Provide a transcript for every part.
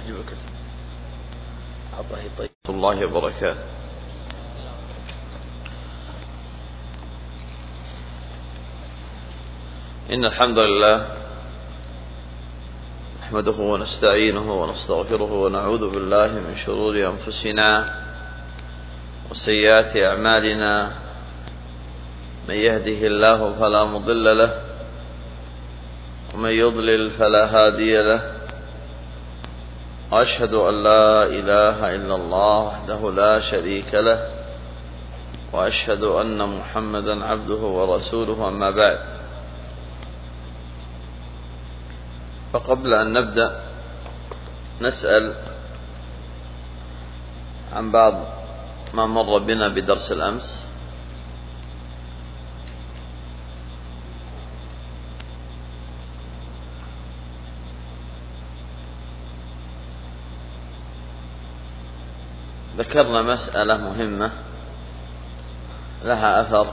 جيب الكتب. طيب الله وبركاته. إن الحمد لله نحمده ونستعينه ونستغفره ونعوذ بالله من شرور أنفسنا وسيئات أعمالنا. من يهده الله فلا مضل له ومن يضلل فلا هادي له. وأشهد أن لا إله إلا الله وحده لا شريك له وأشهد أن محمدا عبده ورسوله. أما بعد، فقبل أن نبدأ نسأل عن بعض ما مر بنا بدرس الأمس. ذكرنا مسألة مهمة لها أثر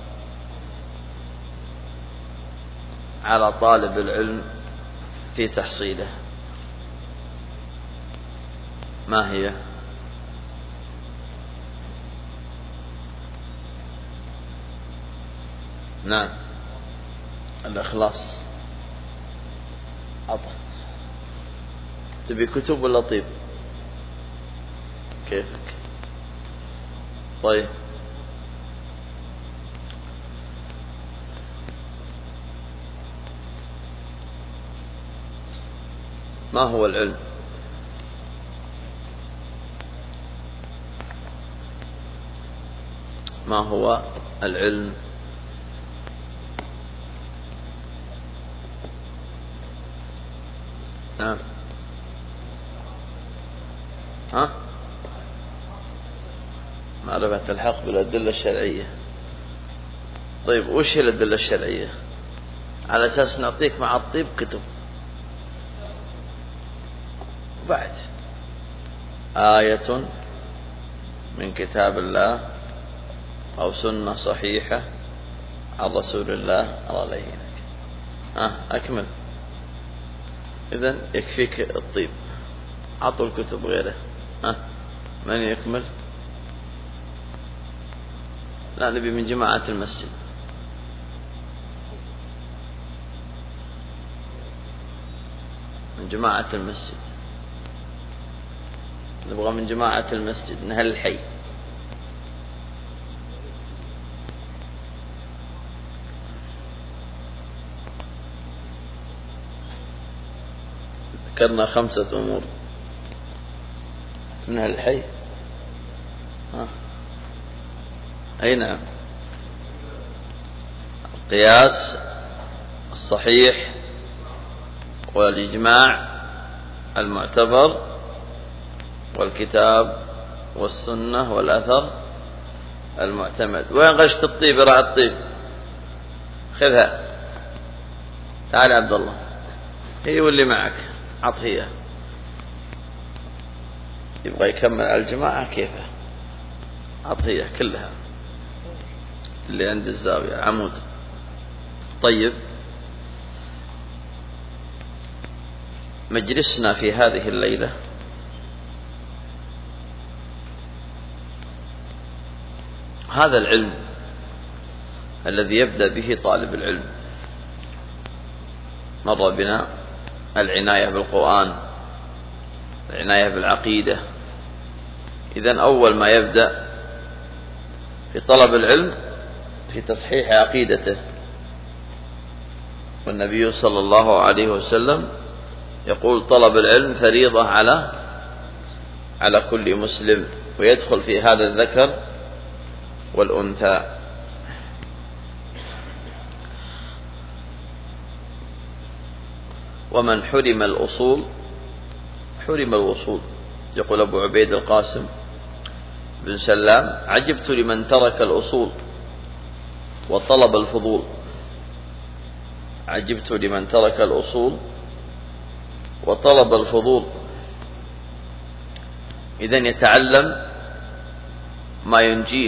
على طالب العلم في تحصيله. ما هي؟ نعم، الإخلاص. تبي كتب ولا طيب؟ كيفك؟ طيب، ما هو العلم؟ ما هو العلم؟ نعم، معرفة الحق بالأدلة الشرعية. طيب، وش هي الأدلة الشرعية؟ على أساس نعطيك مع الطيب كتب بعد آية من كتاب الله أو سنة صحيحة عن رسول الله عليه. أكمل. إذن يكفيك الطيب، عطوا الكتب غيره. من يكمل؟ لا، نبي من جماعة المسجد. من جماعة المسجد، نبغى من جماعة المسجد من أهل الحي. ذكرنا 5 أمور من أهل الحي. أي نعم، القياس الصحيح والإجماع المعتبر والكتاب والسنة والأثر المعتمد. وين غشت الطيب؟ راعي الطيب، خذها. تعال يا عبد الله، هي واللي معك عطيها. يبغى يكمل على الجماعة كيفه؟ عطيها كلها اللي عند الزاوية عمود. طيب، مجلسنا في هذه الليلة هذا العلم الذي يبدأ به طالب العلم. مر بنا العناية بالقرآن، العناية بالعقيدة. إذن أول ما يبدأ في طلب العلم في تصحيح عقيدته. والنبي صلى الله عليه وسلم يقول: طلب العلم فريضة على كل مسلم، ويدخل في هذا الذكر والأنثى. ومن حرم الأصول حرم الوصول. يقول أبو عبيد القاسم بن سلام: عجبت لمن ترك الأصول وطلب الفضول. عجبت لمن ترك الأصول وطلب الفضول. إذن يتعلم ما ينجيه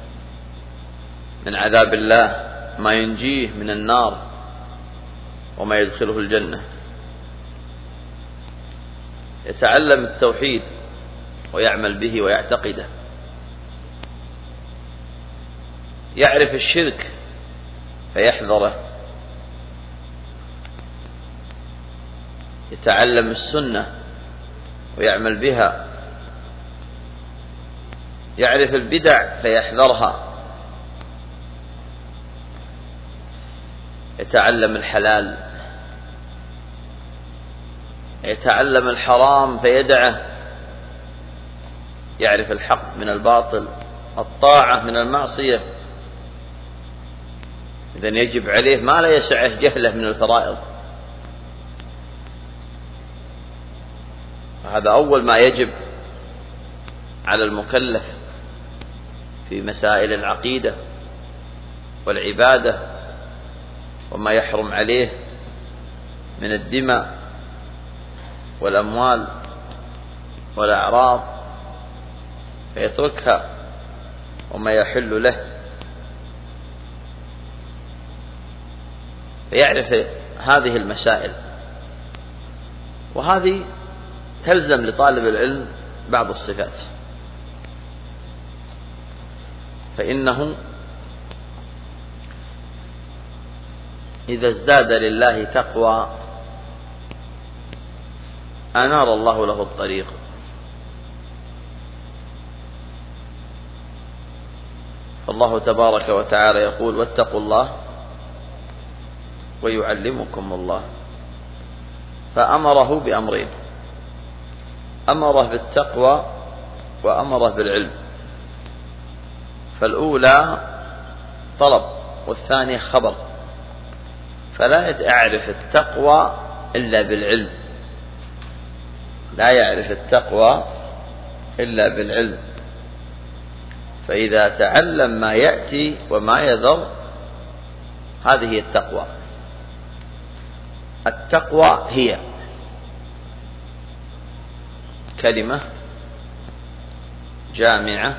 من عذاب الله، ما ينجيه من النار، وما يدخله الجنة. يتعلم التوحيد ويعمل به ويعتقده، يعرف الشرك فيحذره، يتعلم السنة ويعمل بها، يعرف البدع فيحذرها، يتعلم الحلال، يتعلم الحرام فيدعه، يعرف الحق من الباطل، الطاعة من المعصية. إذن يجب عليه ما لا يسعه جهله من الفرائض. هذا أول ما يجب على المكلف في مسائل العقيدة والعبادة، وما يحرم عليه من الدماء والأموال والأعراض فيتركها، وما يحل له فيعرف هذه المسائل. وهذه تلزم لطالب العلم بعض الصفات، فإنه إذا ازداد لله تقوى أنار الله له الطريق. فالله تبارك وتعالى يقول: واتقوا الله ويعلمكم الله. فأمره بأمرين: أمره بالتقوى وأمره بالعلم. فالأولى طلب والثانية خبر، فلا يعرف التقوى إلا بالعلم، لا يعرف التقوى إلا بالعلم. فإذا تعلم ما يأتي وما يذر هذه هي التقوى. التقوى هي كلمة جامعة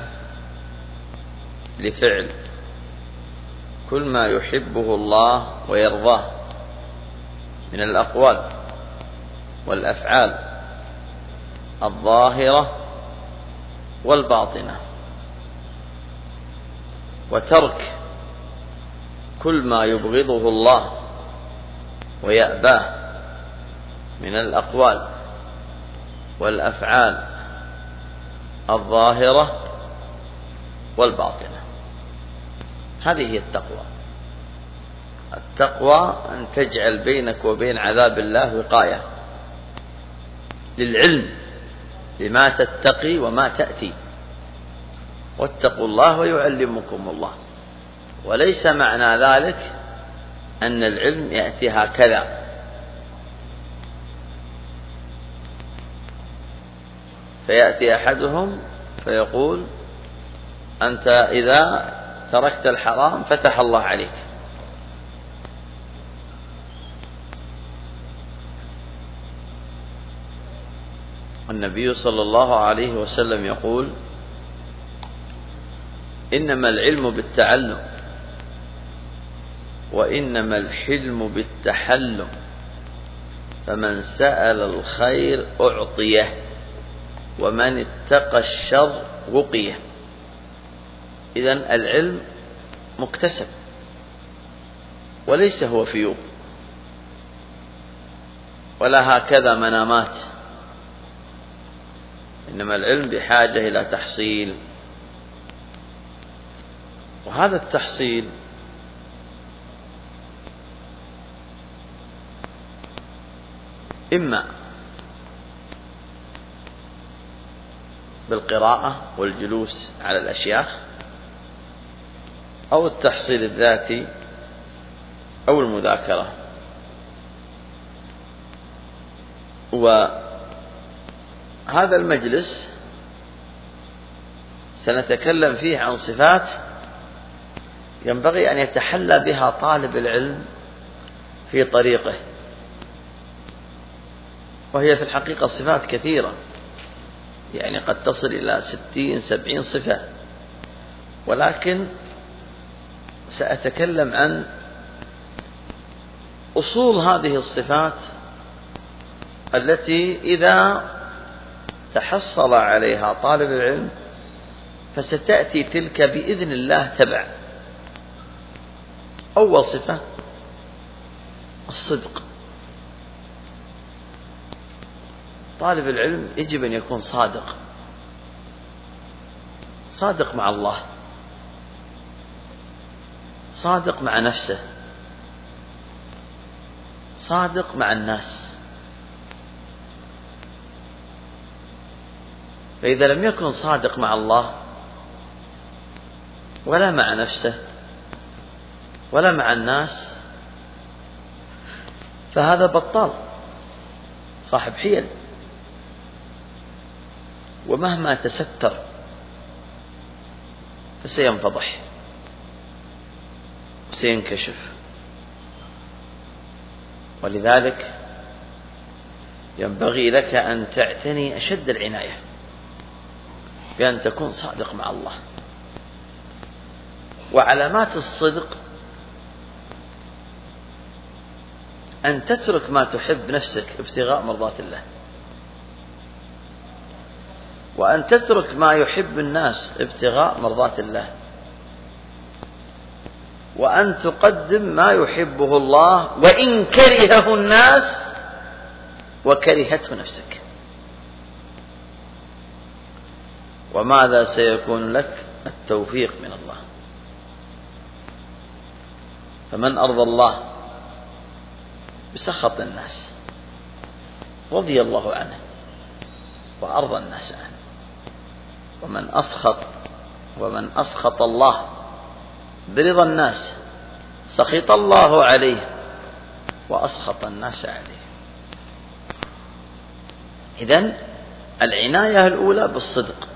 لفعل كل ما يحبه الله ويرضاه من الأقوال والأفعال الظاهرة والباطنة، وترك كل ما يبغضه الله ويأباه من الأقوال والأفعال الظاهرة والباطنة. هذه هي التقوى. التقوى أن تجعل بينك وبين عذاب الله وقاية، للعلم بما تتقي وما تأتي. واتقوا الله ويعلمكم الله. وليس معنى ذلك أن العلم يأتي هكذا، فيأتي أحدهم فيقول: أنت إذا تركت الحرام فتح الله عليك. النبي صلى الله عليه وسلم يقول: إنما العلم بالتعلم، وإنما الحلم بالتحلم، فمن سأل الخير أعطيه، ومن اتقى الشر وقيه. إذن العلم مكتسب وليس هو فيوب ولا هكذا منامات، إنما العلم بحاجة إلى تحصيل. وهذا التحصيل إما بالقراءة والجلوس على الأشياخ، أو التحصيل الذاتي، أو المذاكرة. وهذا المجلس سنتكلم فيه عن صفات ينبغي أن يتحلى بها طالب العلم في طريقه، وهي في الحقيقة صفات كثيرة، يعني قد تصل إلى 60-70 صفة، ولكن سأتكلم عن أصول هذه الصفات التي إذا تحصل عليها طالب العلم فستأتي تلك بإذن الله تبع. أول صفة الصدق. طالب العلم يجب أن يكون صادق، صادق مع الله، صادق مع نفسه، صادق مع الناس. فإذا لم يكن صادق مع الله ولا مع نفسه ولا مع الناس فهذا بطال صاحب حيل، ومهما تستر فسينفضح وسينكشف. ولذلك ينبغي لك أن تعتني أشد العناية بأن تكون صادق مع الله. وعلامات الصدق أن تترك ما تحب نفسك ابتغاء مرضات الله، وأن تترك ما يحب الناس ابتغاء مرضات الله، وأن تقدم ما يحبه الله وإن كرهه الناس وكرهته نفسك. وماذا سيكون لك؟ التوفيق من الله. فمن أرضى الله بسخط الناس رضي الله عنه وأرضى الناس عنه، ومن أسخط الله برضا الناس سخط الله عليه وأسخط الناس عليه. إذن العناية الأولى بالصدق.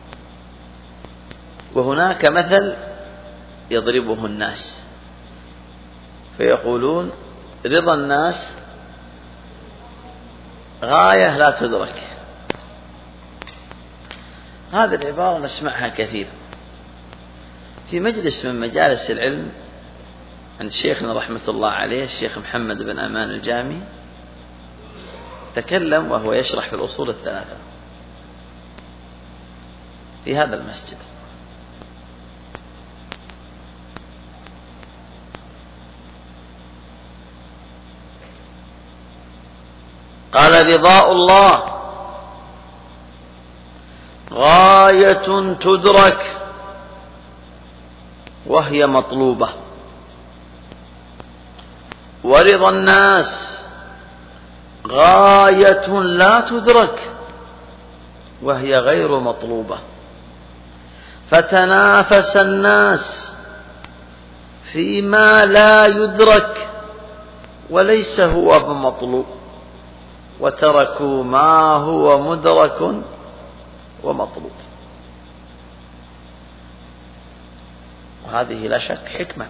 وهناك مثل يضربه الناس فيقولون رضا الناس غاية لا تدرك. هذه العبارة نسمعها كثير في مجلس من مجالس العلم عند شيخنا رحمة الله عليه الشيخ محمد بن أمان الجامي. تكلم وهو يشرح في الأصول الثلاثة في هذا المسجد. قال رضاء الله غاية تدرك وهي مطلوبة، ورضا الناس غاية لا تدرك وهي غير مطلوبة. فتنافس الناس فيما لا يدرك وليس هو بمطلوب، وتركوا ما هو مدرك ومطلوب. وهذه لا شك حكمة.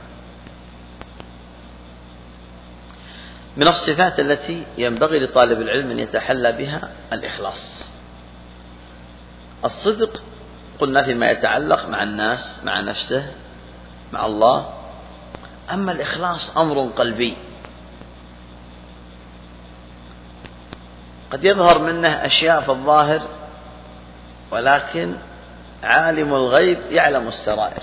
من الصفات التي ينبغي لطالب العلم أن يتحلى بها الإخلاص. الصدق قلنا فيما يتعلق مع الناس، مع نفسه، مع الله. أما الإخلاص أمر قلبي، قد يظهر منه أشياء في الظاهر ولكن عالم الغيب يعلم السرائر.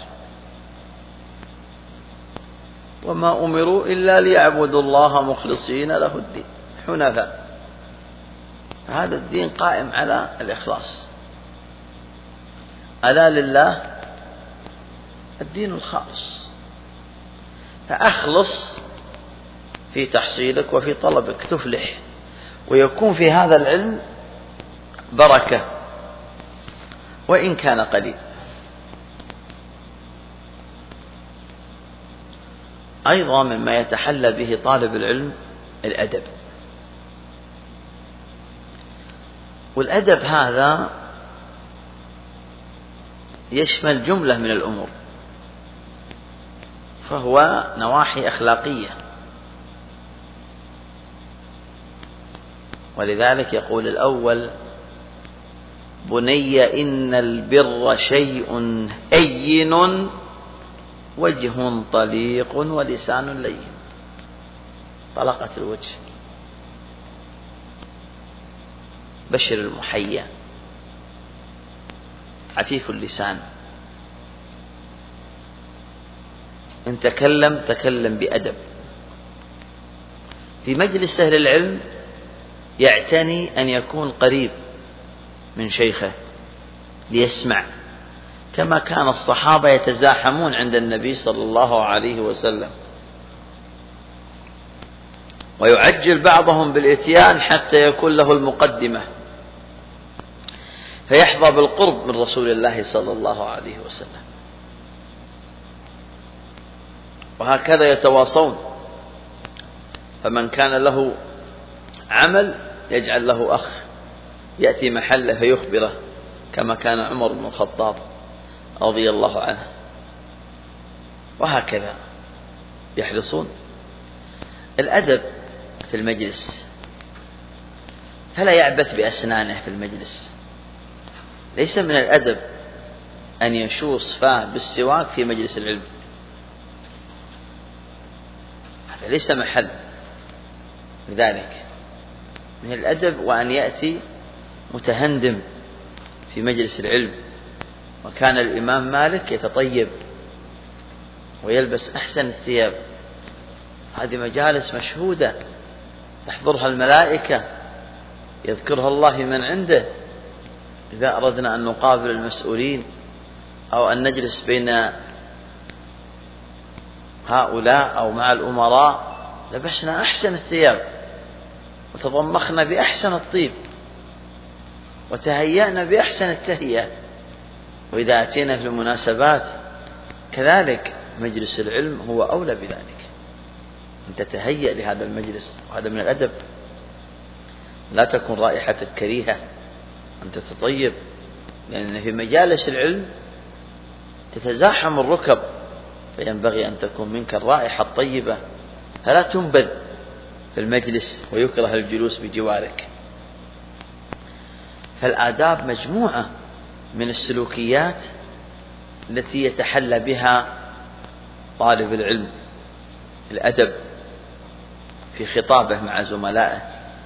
وما أمروا إلا ليعبدوا الله مخلصين له الدين حنفاء. هذا الدين قائم على الإخلاص. ألا لله الدين الخالص. فأخلص في تحصيلك وفي طلبك تفلح، ويكون في هذا العلم بركة وإن كان قليل. أيضا مما يتحلى به طالب العلم الأدب. والأدب هذا يشمل جملة من الأمور، فهو نواحي أخلاقية. ولذلك يقول الأول: بني إن البر شيء هين وجه طليق ولسان لين. طلقة الوجه. بشر المحيا عفيف اللسان، إن تكلم بأدب. في مجلس أهل العلم يعتني أن يكون قريب من شيخه ليسمع، كما كان الصحابة يتزاحمون عند النبي صلى الله عليه وسلم، ويعجل بعضهم بالإتيان حتى يكون له المقدمة فيحظى بالقرب من رسول الله صلى الله عليه وسلم. وهكذا يتواصون، فمن كان له عمل يجعل له أخ يأتي محله فيخبره، كما كان عمر بن الخطاب رضي الله عنه. وهكذا يحرصون. الأدب في المجلس، فلا يعبث بأسنانه في المجلس. ليس من الأدب أن يشوص فاه بالسواك في مجلس العلم، هذا ليس محل. لذلك من الأدب وأن يأتي متهندم في مجلس العلم. وكان الإمام مالك يتطيب ويلبس أحسن الثياب. هذه مجالس مشهودة تحضرها الملائكة، يذكرها الله من عنده. إذا أردنا أن نقابل المسؤولين أو أن نجلس بين هؤلاء أو مع الأمراء لبسنا أحسن الثياب وتضمخنا بأحسن الطيب وتهيأنا بأحسن التهيئة. وإذا أتينا في المناسبات كذلك مجلس العلم هو أولى بذلك، أن تتهيأ لهذا المجلس. وهذا من الأدب. لا تكن رائحتك كريهة، أن تتطيب، لأن في مجالس العلم تتزاحم الركب، فينبغي أن تكون منك الرائحة الطيبة، فلا تنبذ في المجلس ويكره الجلوس بجوارك. فالآداب مجموعة من السلوكيات التي يتحلى بها طالب العلم. الأدب في خطابه مع زملائه.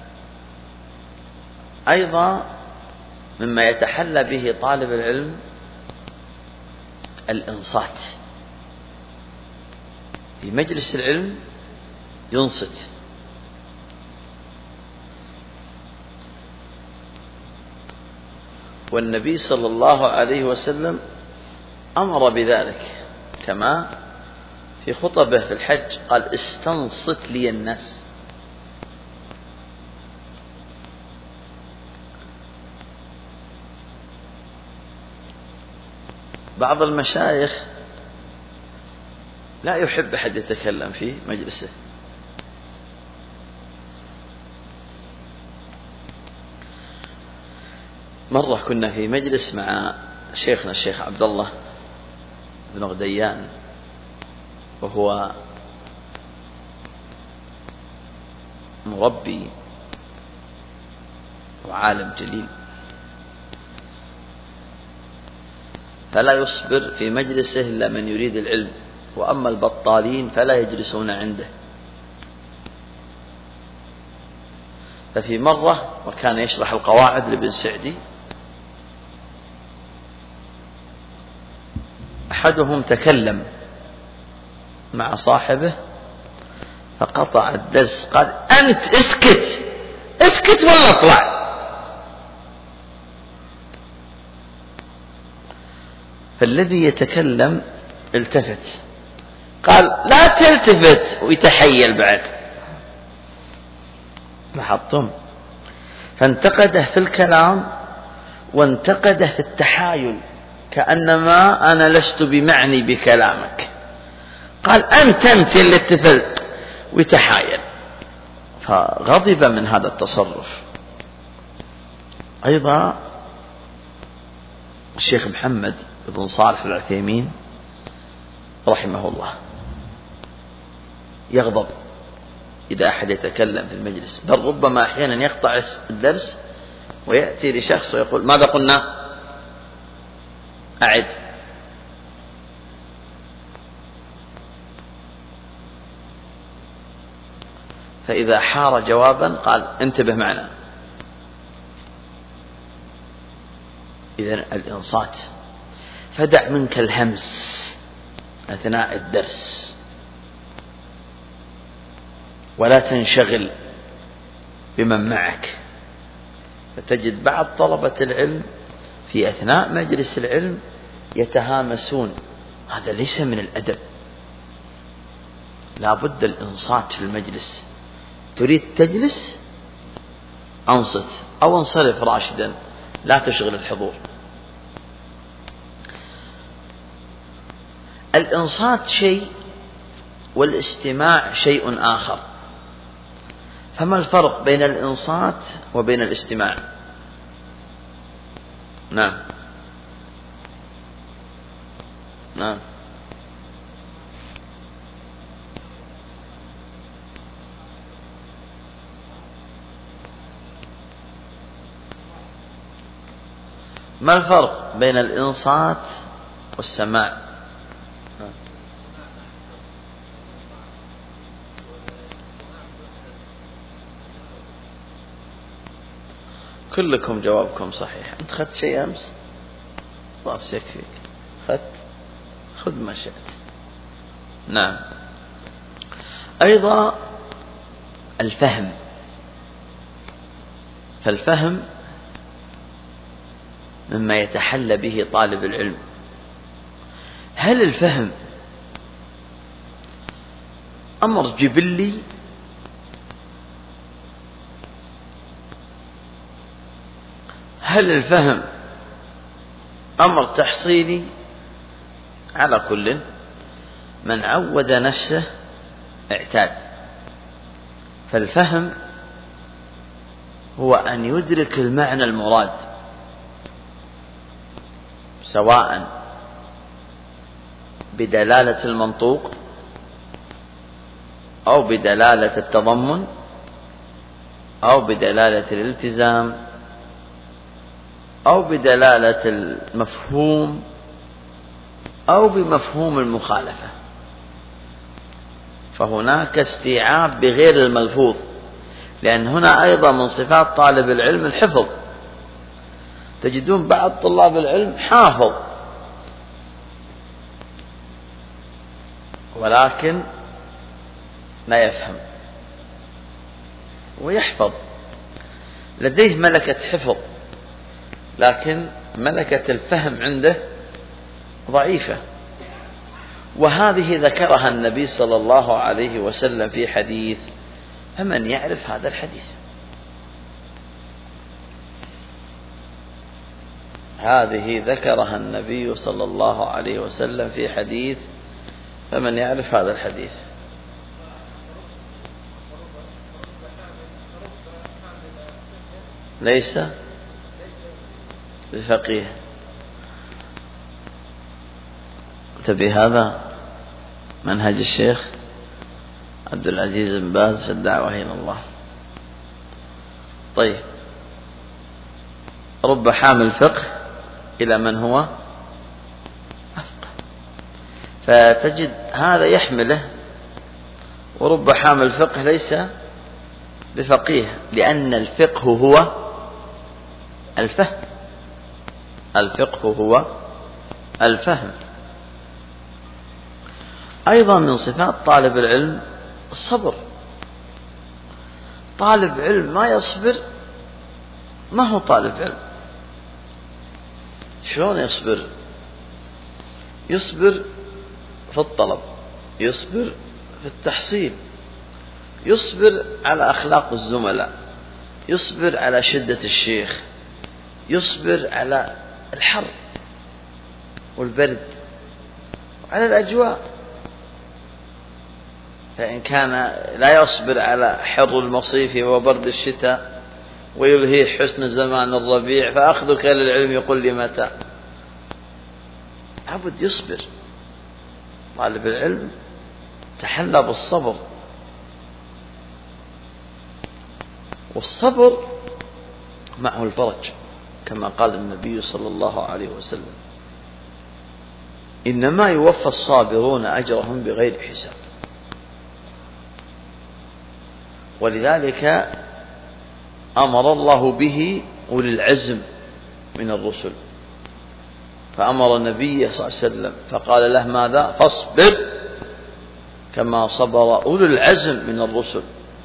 أيضا مما يتحلى به طالب العلم الإنصات. في مجلس العلم ينصت. والنبي صلى الله عليه وسلم أمر بذلك، كما في خطبه في الحج قال: استنصت لي الناس. بعض المشايخ لا يحب أحد يتكلم في مجلسه. مرة كنا في مجلس مع شيخنا الشيخ عبد الله بن غديان، وهو مربي وعالم جليل، فلا يصبر في مجلسه إلا من يريد العلم، وأما البطالين فلا يجلسون عنده. ففي مرة وكان يشرح القواعد لابن سعدي، أحدهم تكلم مع صاحبه فقطع الدرس، قال: أنت اسكت ولا اطلع. فالذي يتكلم التفت، قال: لا تلتفت، ويتحيل بعد. لاحظتم؟ فانتقده في الكلام وانتقده في التحايل، كأنما أنا لست بمعني بكلامك. قال: أنت اللي اتفلت، ويتحايل. فغضب من هذا التصرف. أيضا الشيخ محمد بن صالح العثيمين رحمه الله يغضب إذا أحد يتكلم في المجلس، بل ربما أحيانا يقطع الدرس ويأتي لشخص ويقول: ماذا قلنا؟ أعد. فإذا حار جوابا قال: انتبه معنا. إذن الإنصات فدع منك الهمس أثناء الدرس، ولا تنشغل بمن معك. فتجد بعض طلبة العلم في أثناء مجلس العلم يتهامسون، هذا ليس من الأدب. لا بد الإنصات في المجلس. تريد تجلس أنصت أو انصرف راشدا، لا تشغل الحضور. الإنصات شيء والاستماع شيء آخر. فما الفرق بين الإنصات وبين الاستماع؟ نعم نعم. ما الفرق بين الإنصات والسماع؟ كلكم جوابكم صحيح. أنت خذت شيء أمس؟ خلاص يكفيك. خذ ما شئت. نعم. أيضا الفهم. فالفهم مما يتحلى به طالب العلم. هل الفهم أمر جبلي هل الفهم أمر تحصيلي؟ على كل من عود نفسه اعتاد. فالفهم هو أن يدرك المعنى المراد، سواء بدلالة المنطوق أو بدلالة التضمن أو بدلالة الالتزام أو بدلالة المفهوم أو بمفهوم المخالفة. فهناك استيعاب بغير الملفوظ، لأن هنا أيضا من صفات طالب العلم الحفظ. تجدون بعض طلاب العلم حافظ ولكن لا يفهم، ويحفظ، لديه ملكة حفظ لكن ملكة الفهم عنده ضعيفة. وهذه ذكرها النبي صلى الله عليه وسلم في حديث: فمن يعرف هذا الحديث. هذه ذكرها النبي صلى الله عليه وسلم في حديث: فمن يعرف هذا الحديث. ليس بفقيه. هذا منهج الشيخ عبد العزيز بن باز في الدعوة إلى الله. طيب، رب حامل فقه إلى من هو أفقه، فتجد هذا يحمله، ورب حامل فقه ليس بفقيه، لأن الفقه هو الفهم. الفقه هو الفهم. أيضا من صفات طالب العلم الصبر. طالب علم ما يصبر ما هو طالب علم. شلون يصبر؟ يصبر في الطلب، يصبر في التحصيل، يصبر على أخلاق الزملاء، يصبر على شدة الشيخ، يصبر على الحر والبرد وعلى الأجواء. فإن كان لا يصبر على حر المصيف وبرد الشتاء ويلهي حسن زمان الربيع، فأخذك للعلم يقول لي متى. عبد يصبر. طالب العلم تحلى بالصبر، والصبر معه الفرج، كما قال النبي صلى الله عليه وسلم: إنما يوفى الصابرون أجرهم بغير حساب. ولذلك أمر الله به أولي العزم من الرسل، فأمر النبي صلى الله عليه وسلم فقال له ماذا؟ فاصبر كما صبر أولو العزم من الرسل.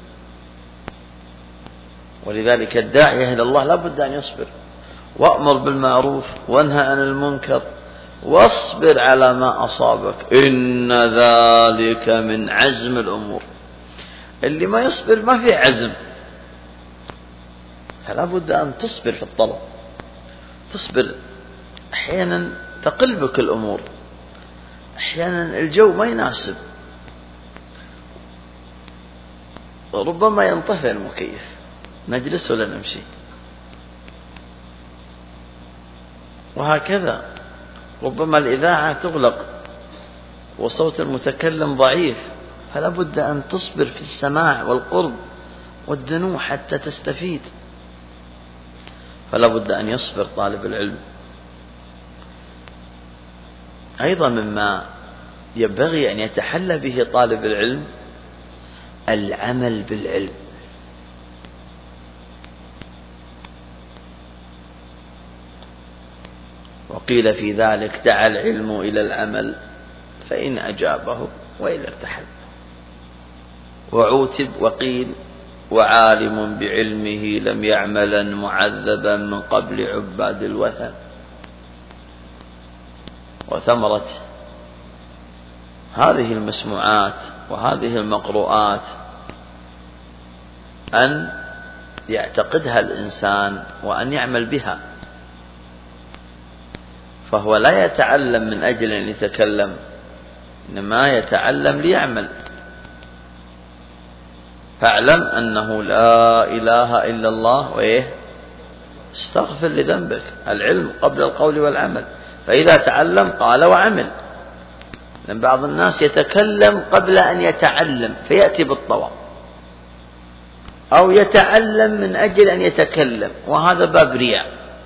ولذلك الداعية إلى الله لا بد أن يصبر، وأمر بالمعروف وانهى عن المنكر واصبر على ما أصابك إن ذلك من عزم الأمور. اللي ما يصبر ما في عزم، فلا بد أن تصبر في الطلب. تصبر، أحيانا تقلبك الأمور، أحيانا الجو ما يناسب، ربما ينطفئ المكيف، نجلس ولا نمشي، وهكذا. ربما الإذاعة تغلق وصوت المتكلم ضعيف، فلا بد أن تصبر في السماع والقرب والدنو حتى تستفيد. فلا بد أن يصبر طالب العلم. أيضا مما ينبغي أن يتحلى به طالب العلم العمل بالعلم. وقيل في ذلك دعا العلم إلى العمل فإن أجابه وإلا ارتحل. وعوتب وقيل وعالم بعلمه لم يعملا معذبا من قبل عباد الوثن. وثمرة هذه المسموعات وهذه المقروءات أن يعتقدها الإنسان وأن يعمل بها، فهو لا يتعلم من أجل أن يتكلم، إنما يتعلم ليعمل. فاعلم أنه لا إله إلا الله وإيه استغفر لذنبك. العلم قبل القول والعمل. فإذا تعلم قال وعمل. لأن بعض الناس يتكلم قبل أن يتعلم فيأتي بالطواب، أو يتعلم من أجل أن يتكلم، وهذا باب رياء.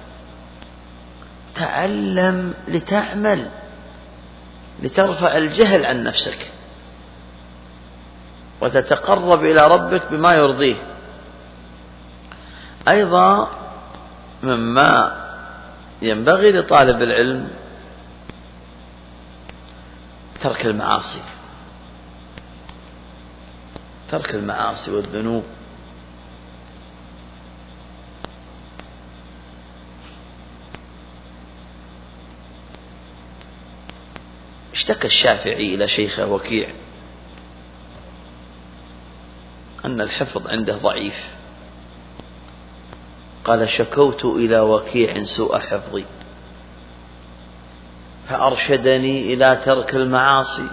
تعلم لتعمل، لترفع الجهل عن نفسك وتتقرب إلى ربك بما يرضيه. أيضا مما ينبغي لطالب العلم ترك المعاصي، ترك المعاصي والذنوب. اشتكى الشافعي إلى شيخه وكيع أن الحفظ عنده ضعيف، قال شكوت إلى وكيع سوء حفظي فأرشدني إلى ترك المعاصي،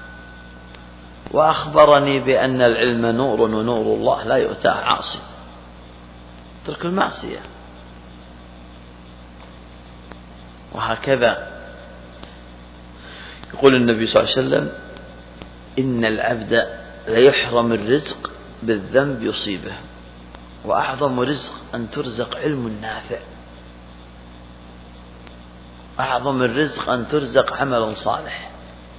وأخبرني بأن العلم نور ونور الله لا يؤتاه عاصي. ترك المعصية. وهكذا يقول النبي صلى الله عليه وسلم إن العبد ليحرم الرزق بالذنب يصيبه، وأعظم رزق أن ترزق علم نافع، أعظم الرزق أن ترزق عمل صالح.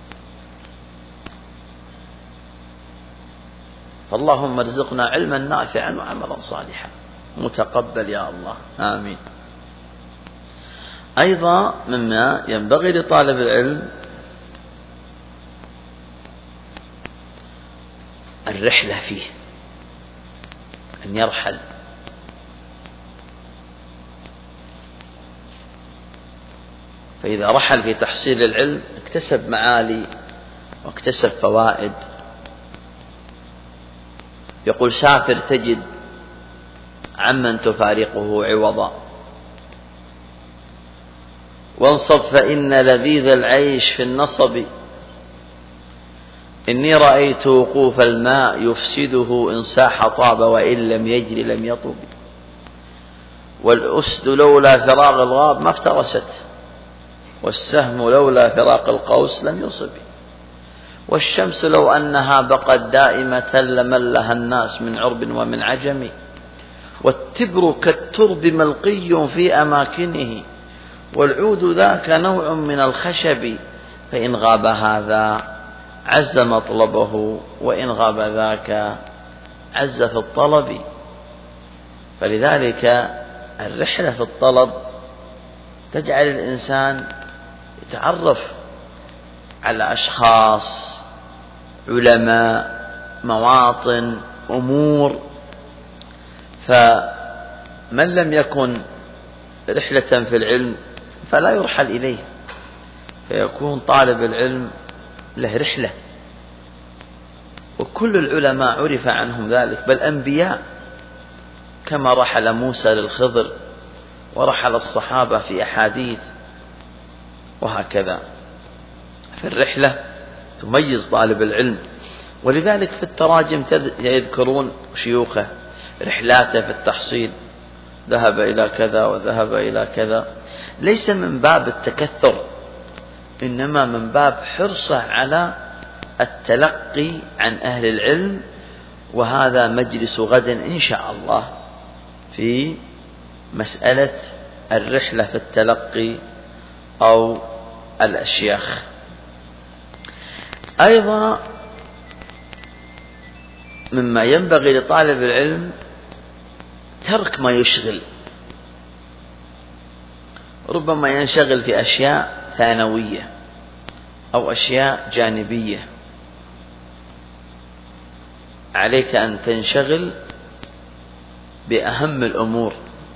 فاللهم ارزقنا علما نافعا وعملا صالحا متقبل يا الله، آمين. أيضا مما ينبغي لطالب العلم الرحلة فيه، أن يرحل. فإذا رحل في تحصيل العلم اكتسب معالي واكتسب فوائد. يقول سافر تجد عمن تفارقه عوضا، وانصب فإن لذيذ العيش في النصب، إني رأيت وقوف الماء يفسده إن ساح طاب وإن لم يجري لم يطب، والأسد لولا فراغ الغاب ما افترست، والسهم لولا فراق القوس لم يصب، والشمس لو أنها بقت دائمة لملها الناس من عرب ومن عجم، والتبر كالترب ملقي في أماكنه، والعود ذاك نوع من الخشب، فإن غاب هذا عز مطلبه وإن غاب ذاك عز في الطلب. فلذلك الرحلة في الطلب تجعل الإنسان يتعرف على أشخاص، علماء، مواطن، أمور. فمن لم يكن رحلة في العلم فلا يرحل إليه، فيكون طالب العلم له رحلة. وكل العلماء عرف عنهم ذلك، بل أنبياء كما رحل موسى للخضر ورحل الصحابة في أحاديث، وهكذا. في الرحلة تميز طالب العلم. ولذلك في التراجم يذكرون شيوخه رحلاته في التحصيل، ذهب إلى كذا وذهب إلى كذا، ليس من باب التكثر، إنما من باب حرصه على التلقي عن أهل العلم. وهذا مجلس غد إن شاء الله في مسألة الرحلة في التلقي أو الأشياخ. أيضا مما ينبغي لطالب العلم ترك ما يشغل. ربما ينشغل في أشياء ثانوية أو أشياء جانبية. عليك أن تنشغل بأهم الأمور،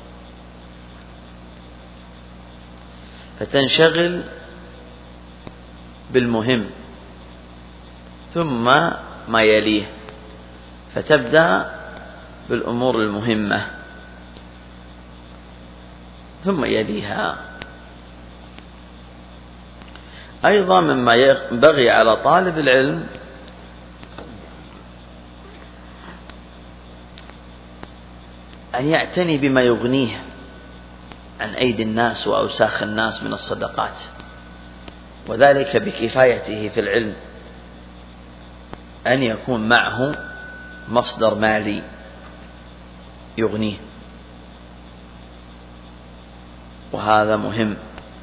فتنشغل بالمهم ثم ما يليه، فتبدأ بالأمور المهمة ثم يليها. أيضا مما ينبغي على طالب العلم أن يعتني بما يغنيه عن أيدي الناس وأوساخ الناس من الصدقات، وذلك بكفايته في العلم، أن يكون معه مصدر مالي يغنيه، وهذا مهم،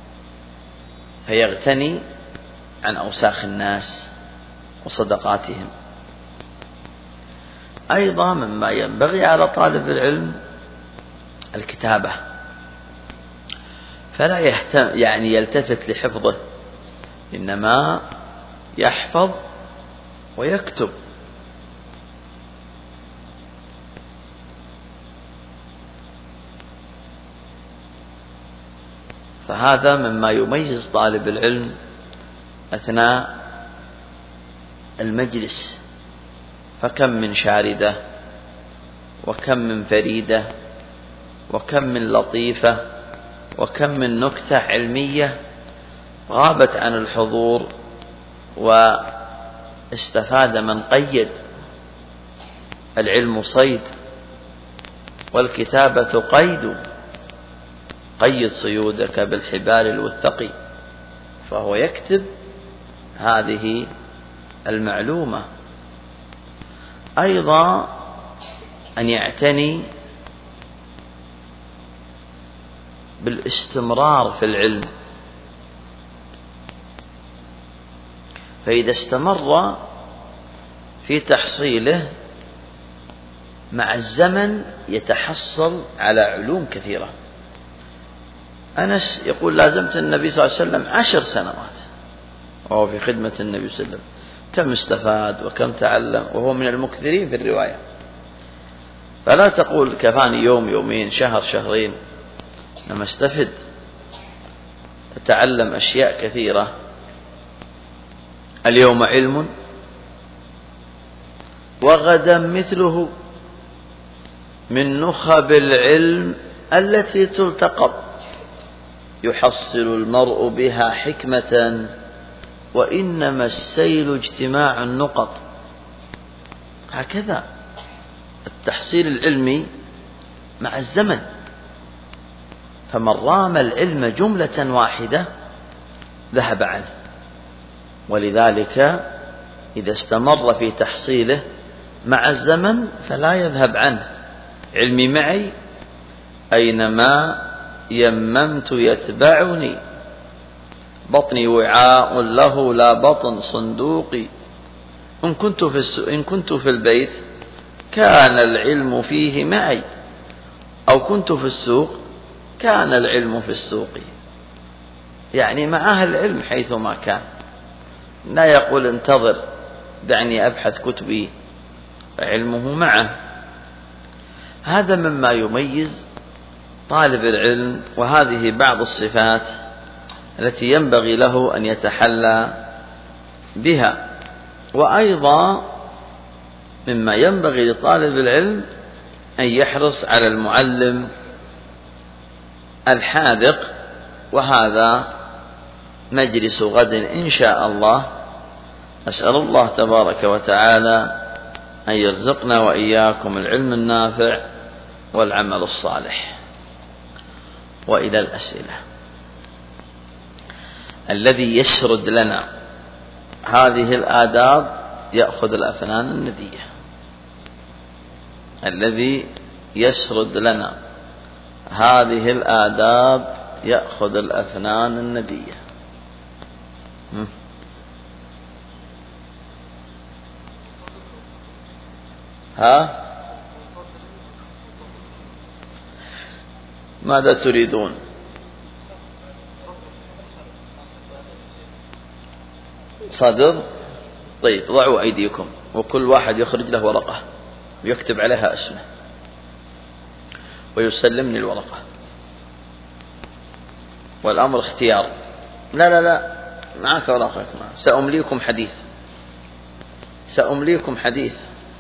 فيغتني عن أوساخ الناس وصدقاتهم. أيضا مما ينبغي على طالب العلم الكتابة، فلا يلتفت لحفظه، إنما يحفظ ويكتب. فهذا مما يميز طالب العلم أثناء المجلس. فكم من شاردة، وكم من فريدة، وكم من لطيفة، وكم من نكتة علمية غابت عن الحضور واستفاد من قيد. العلم صيد والكتابة قيد، قيد صيودك بالحبال الوثق. فهو يكتب هذه المعلومة. أيضا أن يعتني بالاستمرار في العلم، فإذا استمر في تحصيله مع الزمن يتحصل على علوم كثيرة. أنس يقول لازمت النبي صلى الله عليه وسلم 10 سنوات وهو في خدمة النبي صلى الله عليه وسلم، كم استفاد وكم تعلم، وهو من المكثرين في الرواية. فلا تقول كفاني يوم يومين شهر شهرين، إنما استفد، تتعلم أشياء كثيرة. اليوم علم وغدا مثله، من نخب العلم التي تلتقط، يحصل المرء بها حكمة، وإنما السيل اجتماع النقط. هكذا التحصيل العلمي مع الزمن. فمن رام العلم جملة واحدة ذهب عنه، ولذلك إذا استمر في تحصيله مع الزمن فلا يذهب عنه. علمي معي أينما يممت يتبعني، بطني وعاء له لا بطن صندوقي، إن كنت في البيت كان العلم فيه معي، أو كنت في السوق كان العلم في السوق. يعني مع أهل العلم حيثما كان، لا يقول انتظر دعني أبحث كتبي، علمه معه. هذا مما يميز طالب العلم، وهذه بعض الصفات التي ينبغي له أن يتحلى بها. وأيضا مما ينبغي لطالب العلم أن يحرص على المعلم الحاذق، وهذا مجلس غد إن شاء الله. أسأل الله تبارك وتعالى أن يرزقنا وإياكم العلم النافع والعمل الصالح. وإلى الأسئلة. الذي يسرد لنا هذه الآداب يأخذ الأفنان الندية. الذي يسرد لنا هذه الآداب يأخذ الأفنان الندية. ها؟ ماذا تريدون؟ صدر؟ طيب ضعوا أيديكم، وكل واحد يخرج له ورقة ويكتب عليها اسمه ويسلمني الورقة، والأمر اختيار. لا معك ورقك. سأمليكم حديث، سأمليكم حديث.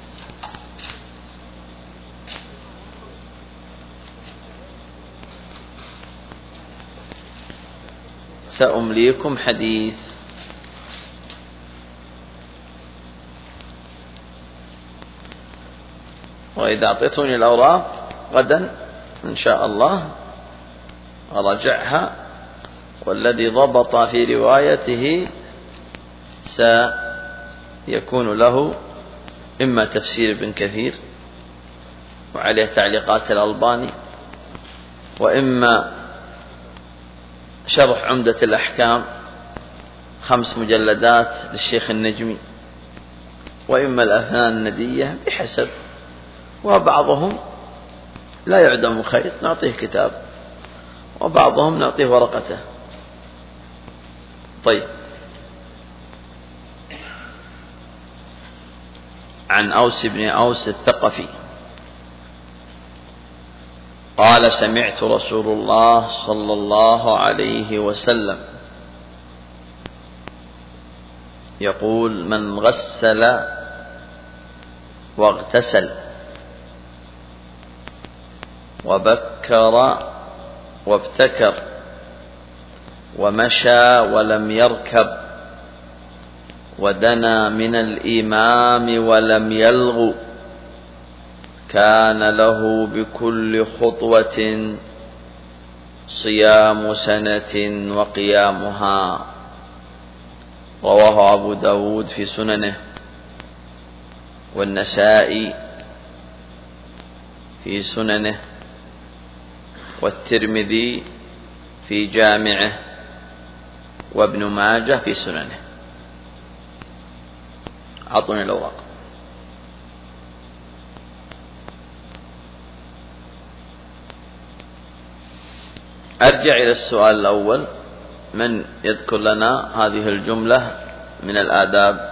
سأمليكم حديث. وإذا أعطيتوني الأوراق غدا إن شاء الله أراجعها، والذي ضبط في روايته سيكون له إما تفسير ابن كثير وعليه تعليقات الألباني، وإما شرح عمدة الأحكام 5 مجلدات للشيخ النجمي، وإما الأفنان الندية بحسب. وبعضهم لا يعدم خير نعطيه كتاب، وبعضهم نعطيه ورقته. طيب. عن أوس بن أوس الثقفي قال: سمعت رسول الله صلى الله عليه وسلم يقول: من غسل واغتسل وبكر وابتكر ومشى ولم يركب ودنا من الإمام ولم يلغ كان له بكل خطوة صيام سنة وقيامها. رواه أبو داود في سننه، والنسائي في سننه، والترمذي في جامعه، وابن ماجه في سننه. أعطوني الأوراق. أرجع إلى السؤال الأول. من يذكر لنا هذه الجملة من الآداب؟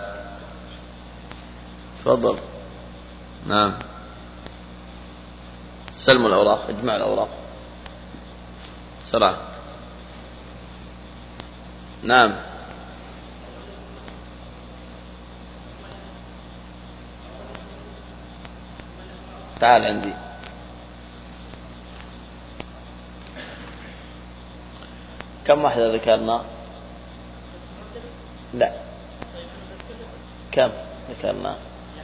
تفضل. نعم. سلموا الأوراق، اجمعوا الأوراق بسرعة. نعم. تعال عندي. كم واحدة ذكرنا؟ لا، كم ذكرنا؟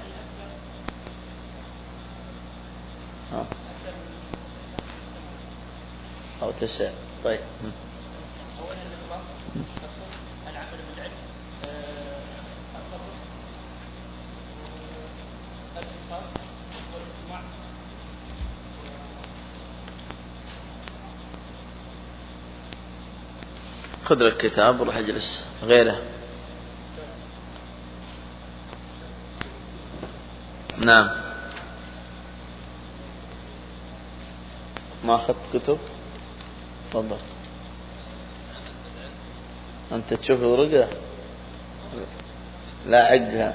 أو 9. طيب. العمل بالعلم، الاتصال والاستماع. خذ لك كتاب وروح اجلس. غيره. نعم. ما أخذت كتب؟ تفضل. أنت تشوف الورقة؟ لا عقها.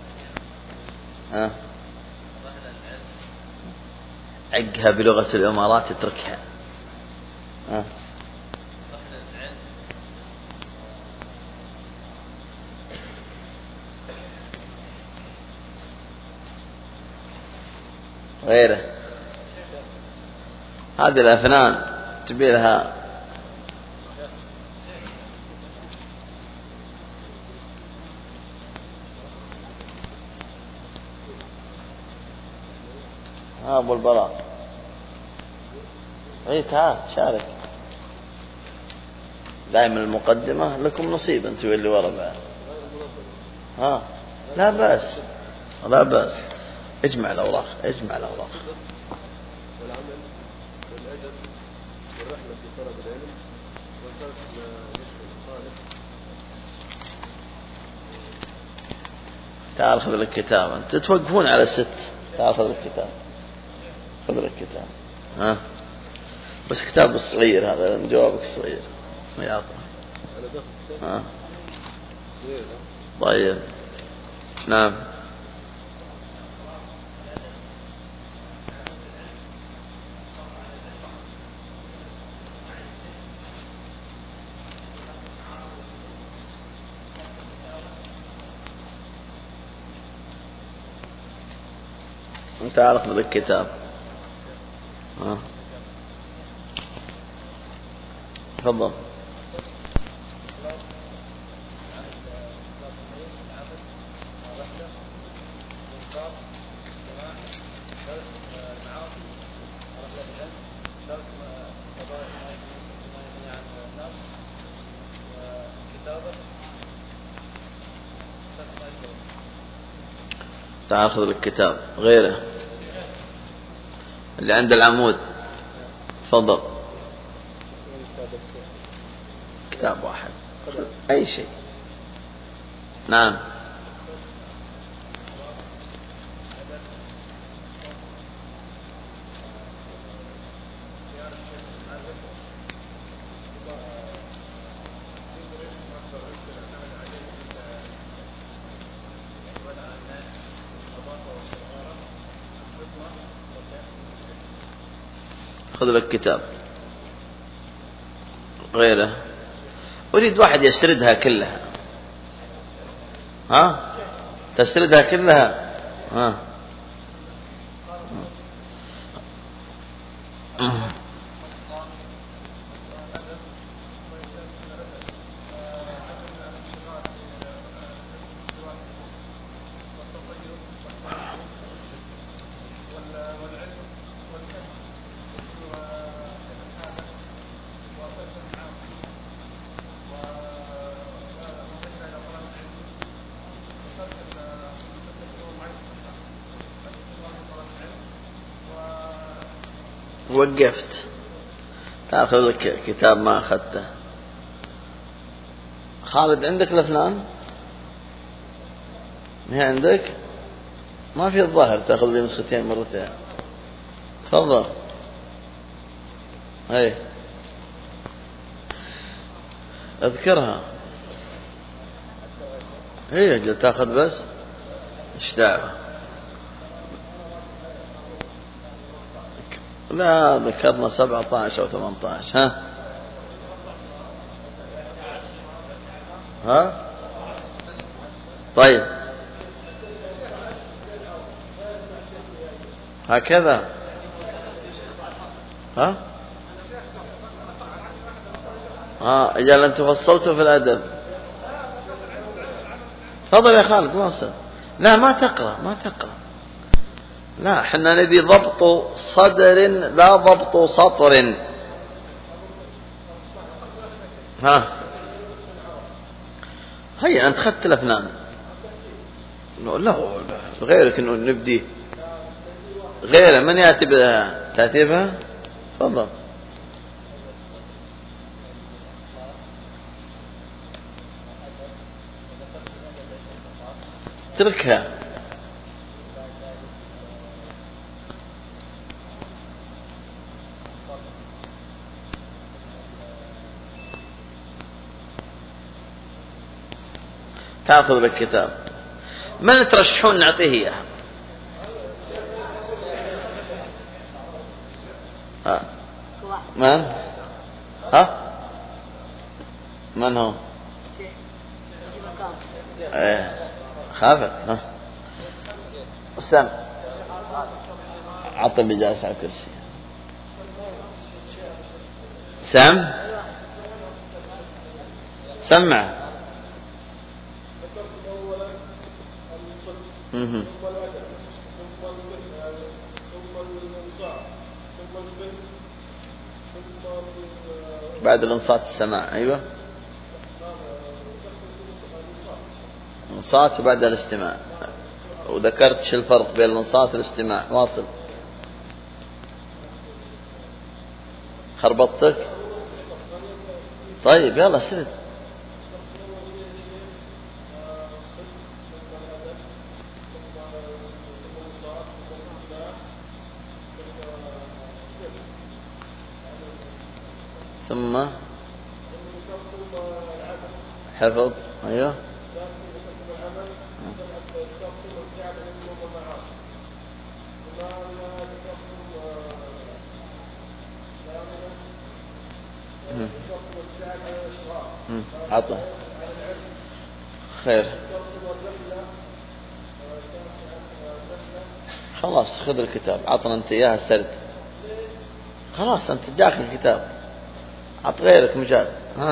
عقها بلغة الإمارات اتركها. غيره هذه الأفنان تبي لها أبو البراء. اي تعال شارك. دائما المقدمة لكم نصيب انتوا اللي ورا بعد. لا بأس لا بأس. اجمع الأوراق اجمع الأوراق. والعمل والأدب والرحلة في طلب العلم والترك ما يشغل الطالب. تعال خذ لك كتاب. انت توقفون على 6. تعال خذ لك كتاب. خذ لك كتاب. بس كتاب صغير هذا من جوابك صغير ما يعطى. طيب نعم. انت عارف ذا الكتاب. تفضل. تعال خذ لك كتاب غيره اللي عند العمود. تفضل. كتاب واحد أي شيء. نعم. خذ لك كتاب غيره. أريد واحد يسردها كلها. تسردها كلها. وقفت. تأخذ لك كتاب ما أخذته. خالد عندك الأفلام؟ ما هي عندك؟ ما في الظاهر تأخذ لي نسختين مرتين. تفضل. أي أذكرها. هي قلت تأخذ بس إيش دعوة. لا ذكرنا 17 أو 18. طيب هكذا. إذا أنتم فصلتوا في الأدب. تفضل يا خالد واصل. لا ما تقرأ ما تقرأ. لا حنا نبي ضبط صدر لا ضبط سطر. هيا أنت خدت الأفنان. لا غيرك إنه نبدي غيره. من يأتي بترتيبها؟ تفضل. تركها. تأخذ لك كتاب. من ترشحون نعطيه إياه؟ من؟ من هو؟ خافت. سم عطل اللي جالس على الكرسي. سمع. بعد الانصات السماع. أيوة انصات وبعد الاستماع. وذكرت شو الفرق بين الانصات والاستماع. واصل. خربطتك. طيب يلا سرد. ثم حفظ. أيوه عطى خير. خلاص خذ الكتاب. عطنا أنت إياها السرد. خلاص أنت جاك الكتاب. عط غيرك مجال.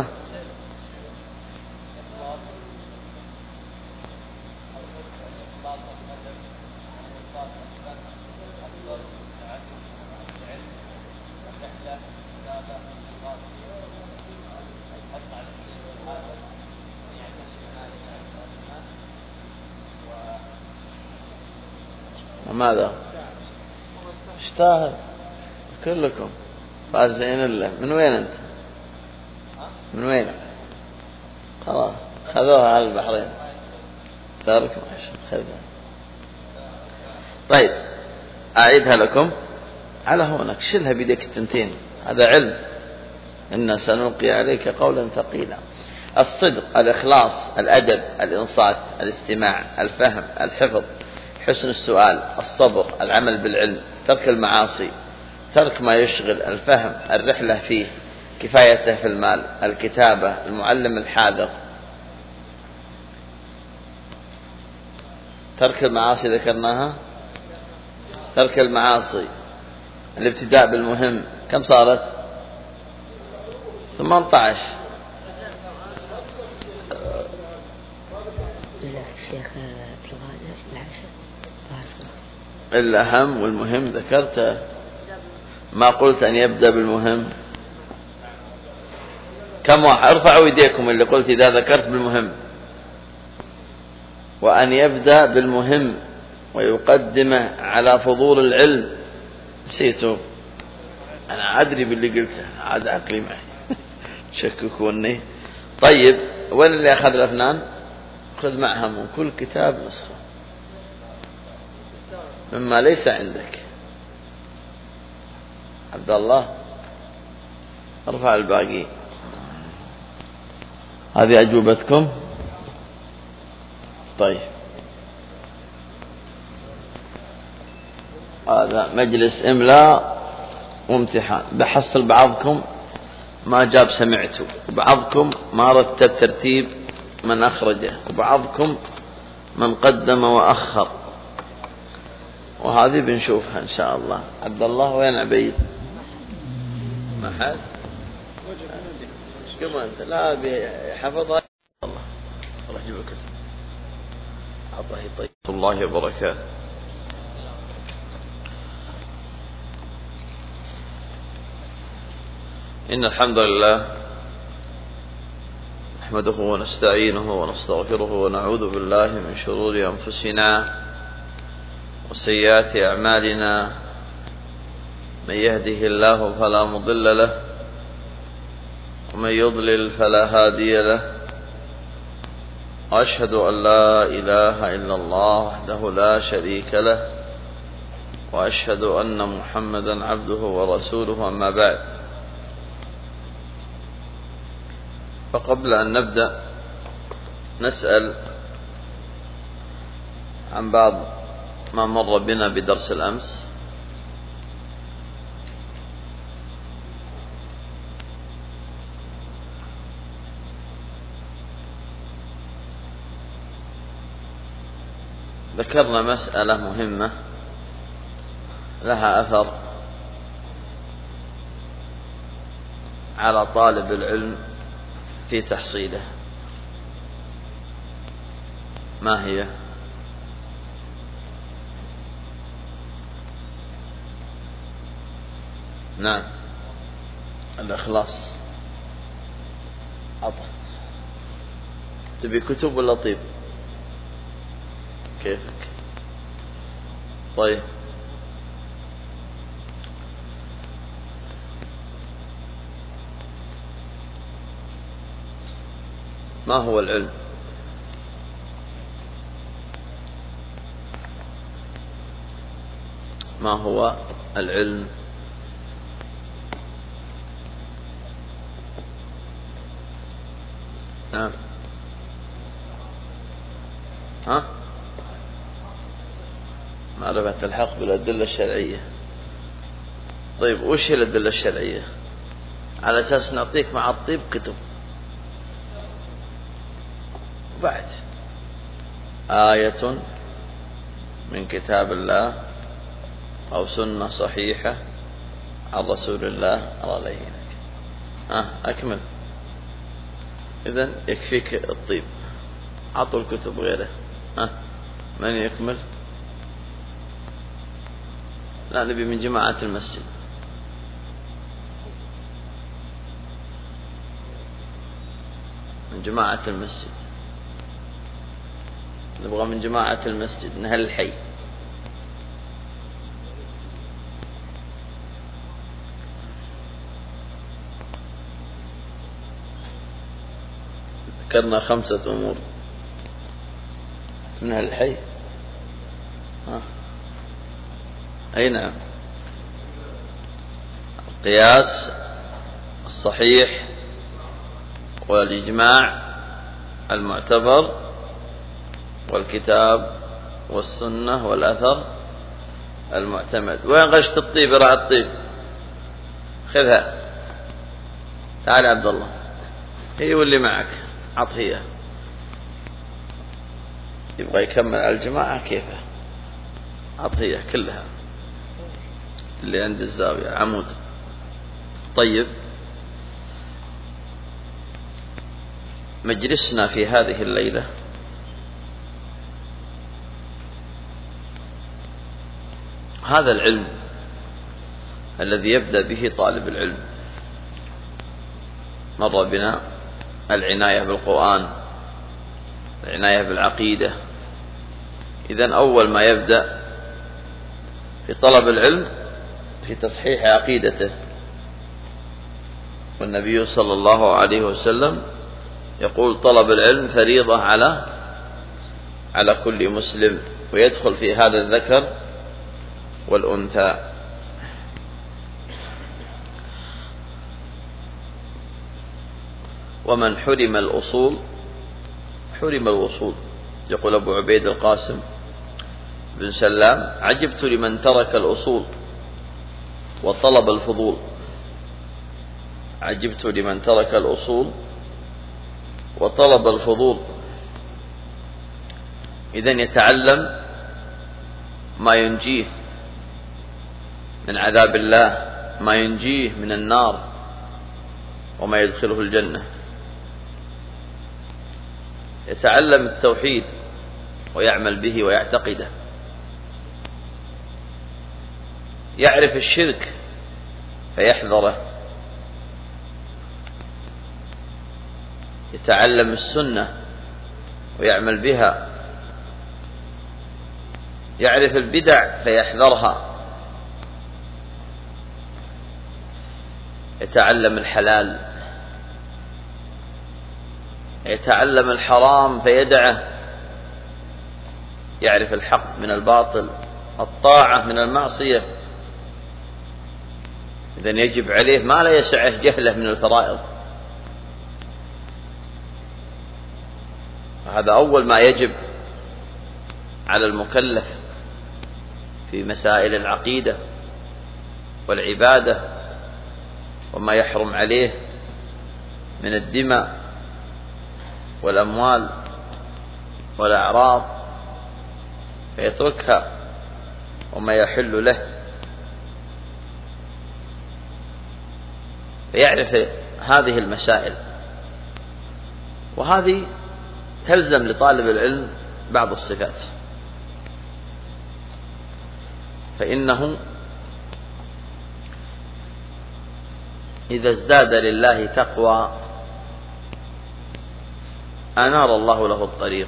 ماذا؟ اشتاهل كلكم فازين الله. من وين أنت؟ من وين؟ خلاص خذوها على البحرين. تارك ماشي خذها. طيب أعيدها لكم على هونك. شلها بيدك التنتين. هذا علم. إنا سنلقي عليك قولا ثقيلا. الصدق، الإخلاص، الأدب، الإنصات، الاستماع، الفهم، الحفظ، حسن السؤال، الصبر، العمل بالعلم، ترك المعاصي، ترك ما يشغل، الفهم، الرحلة فيه، كفايته في المال، الكتابة، المعلم الحاذق. ترك المعاصي ذكرناها. ترك المعاصي، الابتداء بالمهم. كم صارت؟ 18. الشيخ الأهم والمهم ذكرته. ما قلت أن يبدأ بالمهم. كم واحد؟ ارفعوا يديكم اللي قلت إذا ذكرت بالمهم. وأن يبدأ بالمهم ويقدمه على فضول العلم. نسيته. أنا أدري باللي قلته. عاد عقلي معي. شككوني. طيب وين اللي أخذ الأفنان؟ خذ معها من كل كتاب نسخة مما ليس عندك. عبد الله ارفع الباقي. هذه أجوبتكم. طيب هذا مجلس إملاء وامتحان. بحصل بعضكم ما جاب سمعته، وبعضكم ما رتب ترتيب من أخرجه، وبعضكم من قدم وأخر. وهذه بنشوفها إن شاء الله. عبد الله وين عبيد؟ ما حد؟ كم أنت؟ لا بحفظها. الله الله يجيب الكتب. الله يطيب. الله وبركاته. إن الحمد لله نحمده ونستعينه ونستغفره ونعوذ بالله من شرور أنفسنا وسيئات أعمالنا. من يهده الله فلا مضل له ومن يضلل فلا هادي له. وأشهد أن لا إله إلا الله وحده لا شريك له، وأشهد أن محمدا عبده ورسوله. أما بعد، فقبل أن نبدأ نسأل عن بعض ما مر بنا بدرس الأمس. ذكرنا مسألة مهمة لها أثر على طالب العلم في تحصيله. ما هي؟ نعم، الإخلاص. عطا. تبي كتب ولا طيب؟ كيفك؟ طيب، ما هو العلم؟ ما هو العلم؟ نعم. ها؟ معرفة الحق بالأدلة الشرعية. طيب، وش هي الأدلة الشرعية؟ على أساس نعطيك مع الطيب كتب بعد آية من كتاب الله أو سنة صحيحة عن رسول الله عليه. أكمل. إذن يكفيك الطيب، عطوا الكتب غيره. من يكمل؟ لا، نبي من جماعة المسجد. من جماعة المسجد، نبغى من جماعة المسجد، من أهل الحي. ذكرنا 5 أمور. من أهل الحي. أي نعم. القياس الصحيح والإجماع المعتبر والكتاب والسنة والأثر المعتمد. وين غشت الطيب؟ راعي الطيب، خذها. تعال عبد الله، هي واللي معك عطية. يبغى يكمل على الجماعة كيفه؟ عطية كلها اللي عند الزاوية عمود. طيب، مجلسنا في هذه الليلة هذا العلم الذي يبدأ به طالب العلم. مر بنا العناية بالقرآن، العناية بالعقيدة. إذن أول ما يبدأ في طلب العلم في تصحيح عقيدته. والنبي صلى الله عليه وسلم يقول: طلب العلم فريضة على كل مسلم، ويدخل في هذا الذكر والأنثى. ومن حرم الأصول حرم الوصول. يقول أبو عبيد القاسم بن سلام: عجبت لمن ترك الأصول وطلب الفضول. عجبت لمن ترك الأصول وطلب الفضول. إذن يتعلم ما ينجيه من عذاب الله، ما ينجيه من النار، وما يدخله الجنة. يتعلم التوحيد ويعمل به ويعتقده. يعرف الشرك فيحذره. يتعلم السنة ويعمل بها. يعرف البدع فيحذرها. يتعلم الحلال. يتعلم الحرام فيدعه. يعرف الحق من الباطل، الطاعة من المعصية. إذن يجب عليه ما لا يسعه جهله من الفرائض. هذا أول ما يجب على المكلف في مسائل العقيدة والعبادة وما يحرم عليه من الدماء والأموال والأعراض فيتركها وما يحل له، فيعرف هذه المسائل. وهذه تلزم لطالب العلم بعض الصفات، فإنه إذا ازداد لله تقوى أنار الله له الطريق.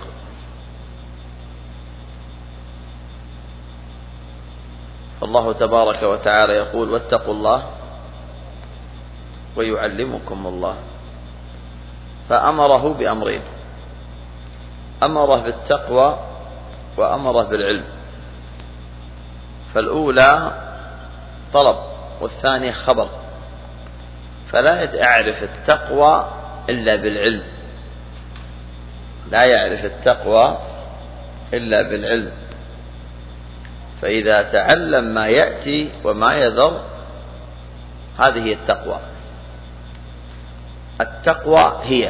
فالله تبارك وتعالى يقول: واتقوا الله ويعلمكم الله. فأمره بأمرين: أمره بالتقوى وأمره بالعلم. فالأولى طلب والثانية خبر، فلا يعرف التقوى إلا بالعلم، لا يعرف التقوى إلا بالعلم. فإذا تعلم ما يأتي وما يذر هذه هي التقوى. التقوى هي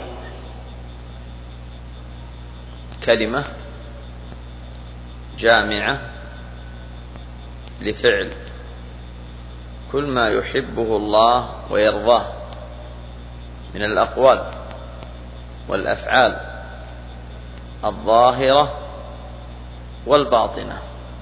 كلمة جامعة لفعل كل ما يحبه الله ويرضاه من الأقوال والأفعال الظاهرة والباطنة،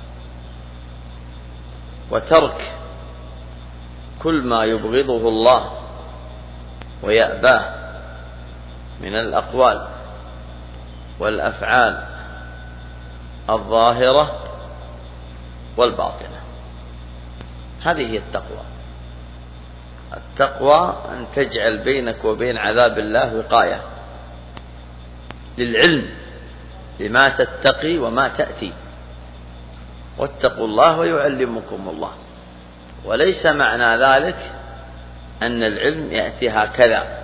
وترك كل ما يبغضه الله ويأباه من الأقوال والأفعال الظاهرة والباطنة. هذه هي التقوى. التقوى أن تجعل بينك وبين عذاب الله وقاية للعلم بما تتقي وما تأتي. واتقوا الله ويعلمكم الله. وليس معنى ذلك أن العلم يأتي هكذا،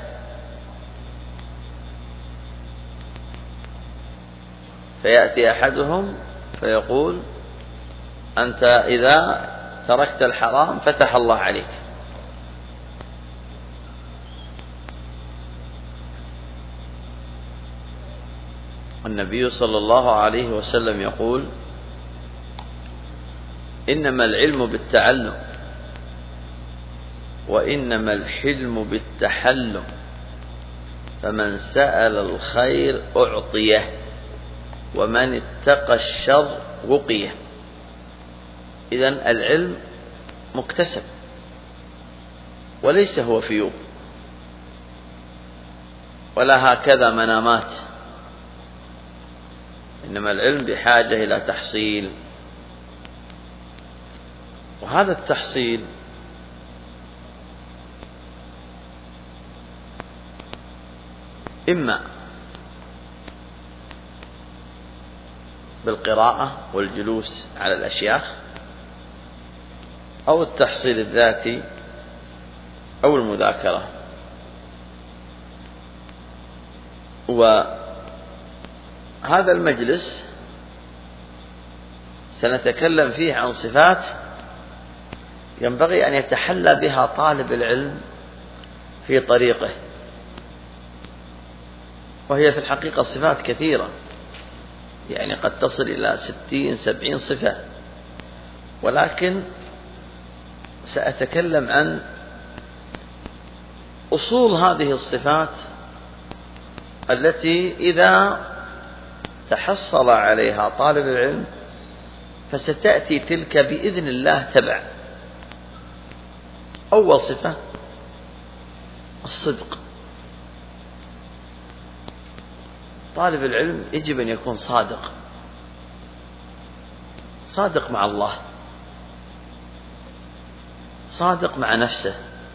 فيأتي أحدهم فيقول: أنت إذا تركت الحرام فتح الله عليك. النبي صلى الله عليه وسلم يقول: إنما العلم بالتعلم وإنما الحلم بالتحلم، فمن سأل الخير أعطيه ومن اتقى الشر وقيه. إذن العلم مكتسب وليس هو فيوب ولا هكذا منامات، إنما العلم بحاجة إلى تحصيل. وهذا التحصيل إما بالقراءة والجلوس على الأشياخ، أو التحصيل الذاتي، أو المذاكرة. وهذا المجلس سنتكلم فيه عن صفات ينبغي أن يتحلى بها طالب العلم في طريقه، وهي في الحقيقة صفات كثيرة، يعني قد تصل إلى 60-70 صفة، ولكن سأتكلم عن أصول هذه الصفات التي إذا تحصل عليها طالب العلم فستأتي تلك بإذن الله تبع. أول صفة الصدق. طالب العلم يجب أن يكون صادق، صادق مع الله، صادق مع نفسه،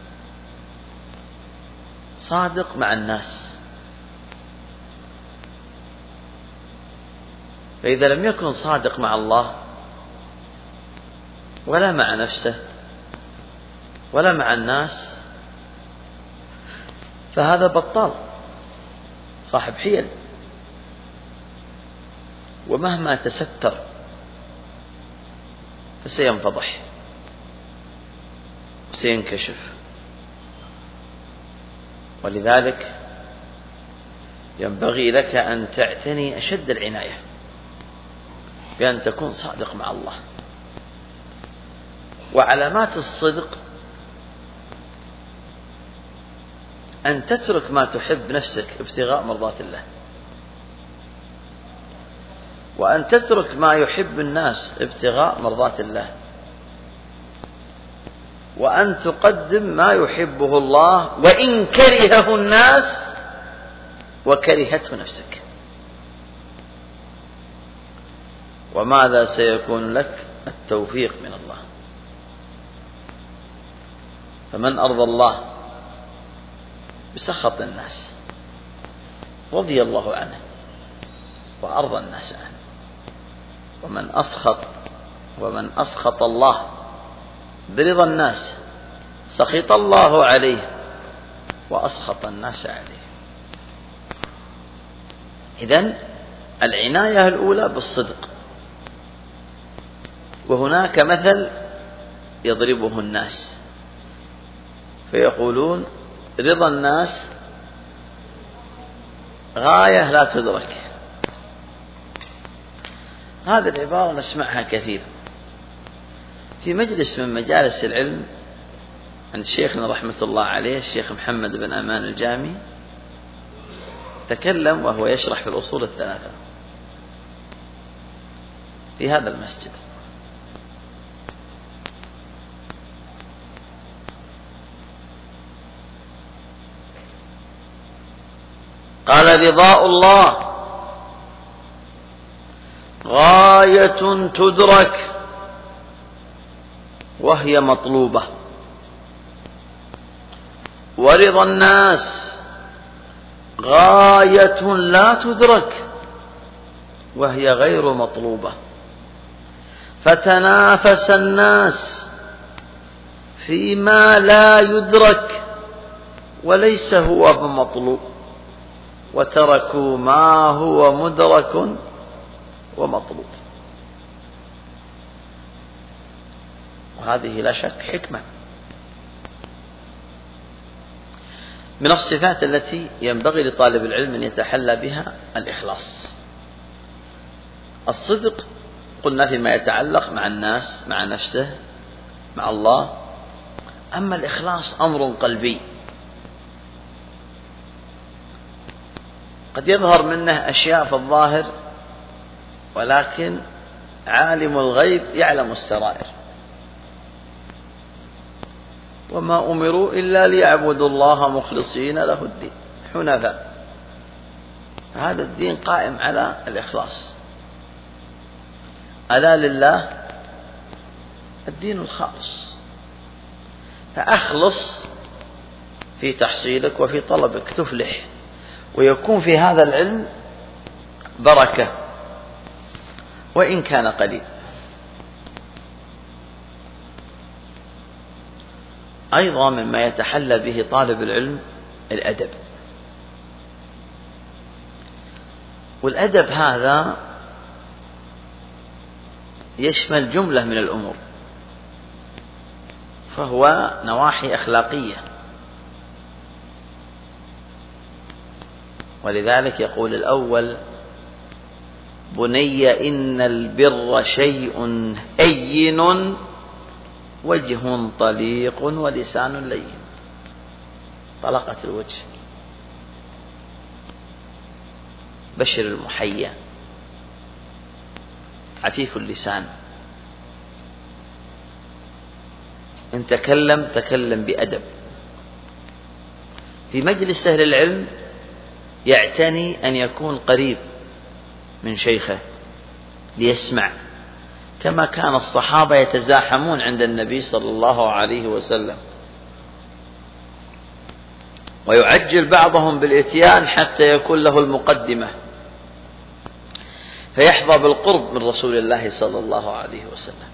صادق مع الناس. فإذا لم يكن صادق مع الله ولا مع نفسه ولا مع الناس فهذا بطال صاحب حيل، ومهما تستر فسينفضح وسينكشف. ولذلك ينبغي لك أن تعتني أشد العناية بأن تكون صادق مع الله. وعلامات الصدق أن تترك ما تحب نفسك ابتغاء مرضات الله، وأن تترك ما يحب الناس ابتغاء مرضات الله، وأن تقدم ما يحبه الله وإن كرهه الناس وكرهته نفسك. وماذا سيكون لك؟ التوفيق من الله. فمن أرضى الله بسخط الناس رضي الله عنه وأرضى الناس عنه، ومن أسخط الله برضا الناس سخط الله عليه وأسخط الناس عليه. إذن العناية الأولى بالصدق. وهناك مثل يضربه الناس فيقولون رضا الناس غاية لا تدرك. هذه العبارة نسمعها كثير في مجلس من مجالس العلم عند شيخنا رحمة الله عليه الشيخ محمد بن أمان الجامي، تكلم وهو يشرح في الأصول الثلاثة في هذا المسجد. قال رضاء الله غاية تدرك وهي مطلوبة، ورضا الناس غاية لا تدرك وهي غير مطلوبة. فتنافس الناس فيما لا يدرك وليس هو بمطلوب، وتركوا ما هو مدرك ومطلوب. وهذه لا شك حكمة من الصفات التي ينبغي لطالب العلم أن يتحلى بها الإخلاص. الصدق قلنا فيما يتعلق مع الناس، مع نفسه، مع الله. أما الإخلاص أمر قلبي قد يظهر منه أشياء في الظاهر، ولكن عالم الغيب يعلم السرائر. وما أمروا إلا ليعبدوا الله مخلصين له الدين حنفاء. هذا الدين قائم على الإخلاص. ألا لله الدين الخالص، فأخلص في تحصيلك وفي طلبك تفلح، ويكون في هذا العلم بركة وإن كان قليل. أيضا مما يتحلى به طالب العلم الأدب. والأدب هذا يشمل جملة من الأمور، فهو نواحي أخلاقية. ولذلك يقول الأول: بني إن البر شيء هين وجه طليق ولسان لين. طلقة الوجه، بشر المحيا، عفيف اللسان. إن تكلم بأدب. في مجلس أهل العلم يعتني أن يكون قريب من شيخه ليسمع، كما كان الصحابة يتزاحمون عند النبي صلى الله عليه وسلم، ويعجل بعضهم بالإتيان حتى يكون له المقدمة فيحظى بالقرب من رسول الله صلى الله عليه وسلم.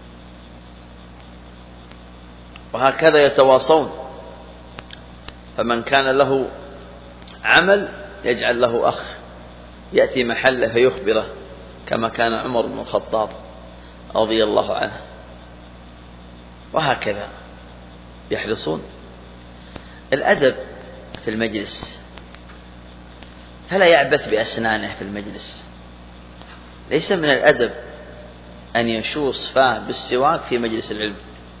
وهكذا يتواصون، فمن كان له عمل يجعل له أخ يأتي محله فيخبره، كما كان عمر بن الخطاب رضي الله عنه وهكذا يحرصون. الأدب في المجلس، فلا يعبث بأسنانه في المجلس. ليس من الأدب أن يشوص فاه بالسواك في مجلس العلم،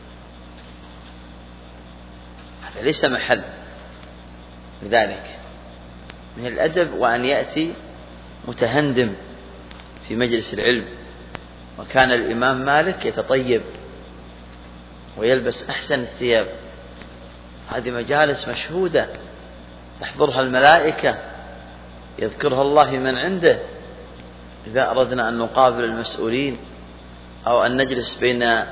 هذا ليس محل لذلك. من الأدب وأن يأتي متهندم في مجلس العلم. وكان الإمام مالك يتطيب ويلبس أحسن الثياب. هذه مجالس مشهودة تحضرها الملائكة، يذكرها الله من عنده. إذا أردنا أن نقابل المسؤولين أو أن نجلس بين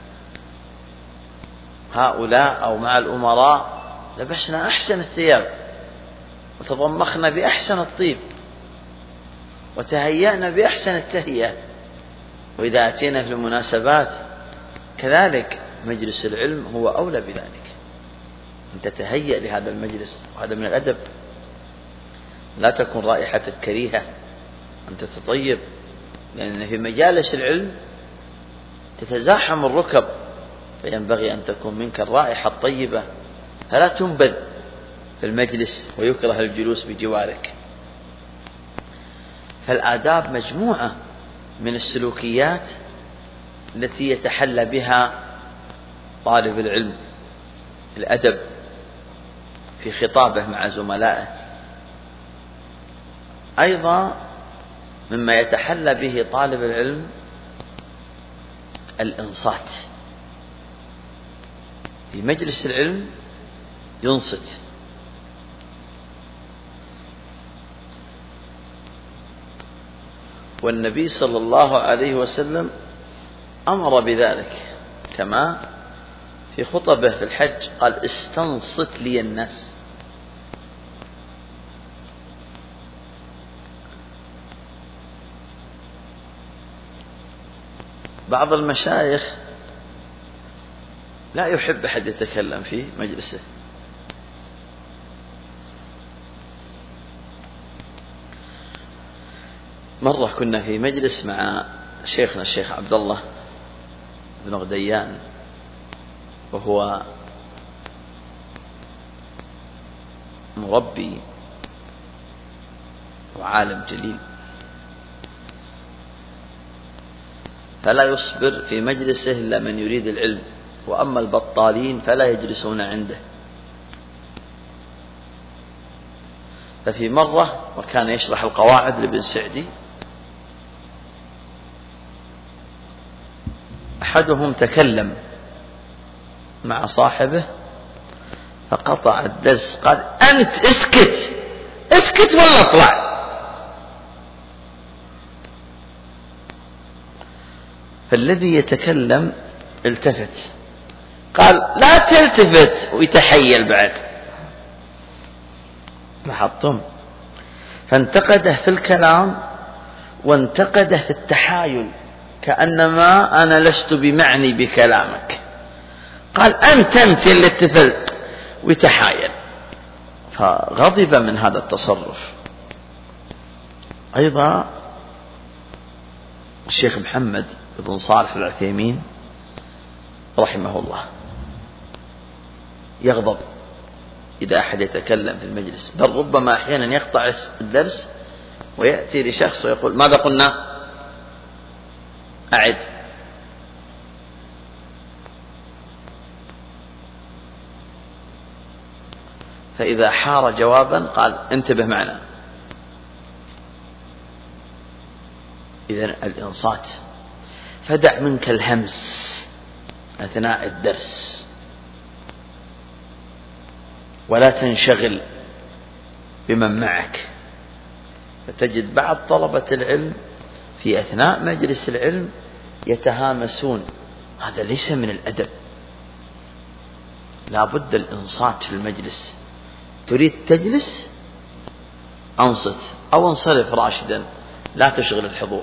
هؤلاء أو مع الأمراء لبسنا أحسن الثياب وتضمخنا بأحسن الطيب وتهيأنا بأحسن التهيئة. وإذا أتينا في المناسبات كذلك مجلس العلم هو أولى بذلك، أن تتهيأ لهذا المجلس. وهذا من الأدب. لا تكن رائحتك كريهة، أن تتطيب، لأن في مجالس العلم تتزاحم الركب، فينبغي أن تكون منك الرائحة الطيبة، فلا تنبذ في المجلس ويكره الجلوس بجوارك. فالآداب مجموعة من السلوكيات التي يتحلى بها طالب العلم. الأدب في خطابه مع زملائه أيضا مما يتحلى به طالب العلم الإنصات. في مجلس العلم ينصت. والنبي صلى الله عليه وسلم أمر بذلك، كما في خطبه في الحج قال: استنصت لي الناس. بعض المشايخ لا يحب أحد يتكلم في مجلسه. مرة كنا في مجلس مع شيخنا الشيخ عبد الله بن غديان، وهو مربي وعالم جليل، فلا يصبر في مجلسه إلا من يريد العلم، وأما البطالين فلا يجلسون عنده. ففي مرة وكان يشرح القواعد لابن سعدي، أحدهم تكلم مع صاحبه فقطع الدرس، قال: أنت اسكت اسكت ولا اطلع. فالذي يتكلم التفت، قال: لا تلتفت، ويتحيل بعد. لاحظتم؟ فانتقده في الكلام وانتقده في التحايل، كأنما أنا لست بمعني بكلامك. قال: أنت اللي اتفلت، ويتحايل. فغضب من هذا التصرف. أيضا الشيخ محمد بن صالح العثيمين رحمه الله يغضب إذا أحد يتكلم في المجلس، بل ربما أحيانا يقطع الدرس ويأتي لشخص ويقول: ماذا قلنا؟ أعد. فإذا حار جوابا قال: انتبه معنا. إذن الإنصات. فدع منك الهمس أثناء الدرس، ولا تنشغل بمن معك. فتجد بعض طلبة العلم في أثناء مجلس العلم يتهامسون، هذا ليس من الأدب. لا بد الإنصات في المجلس. تريد تجلس، أنصت أو انصرف راشدا، لا تشغل الحضور.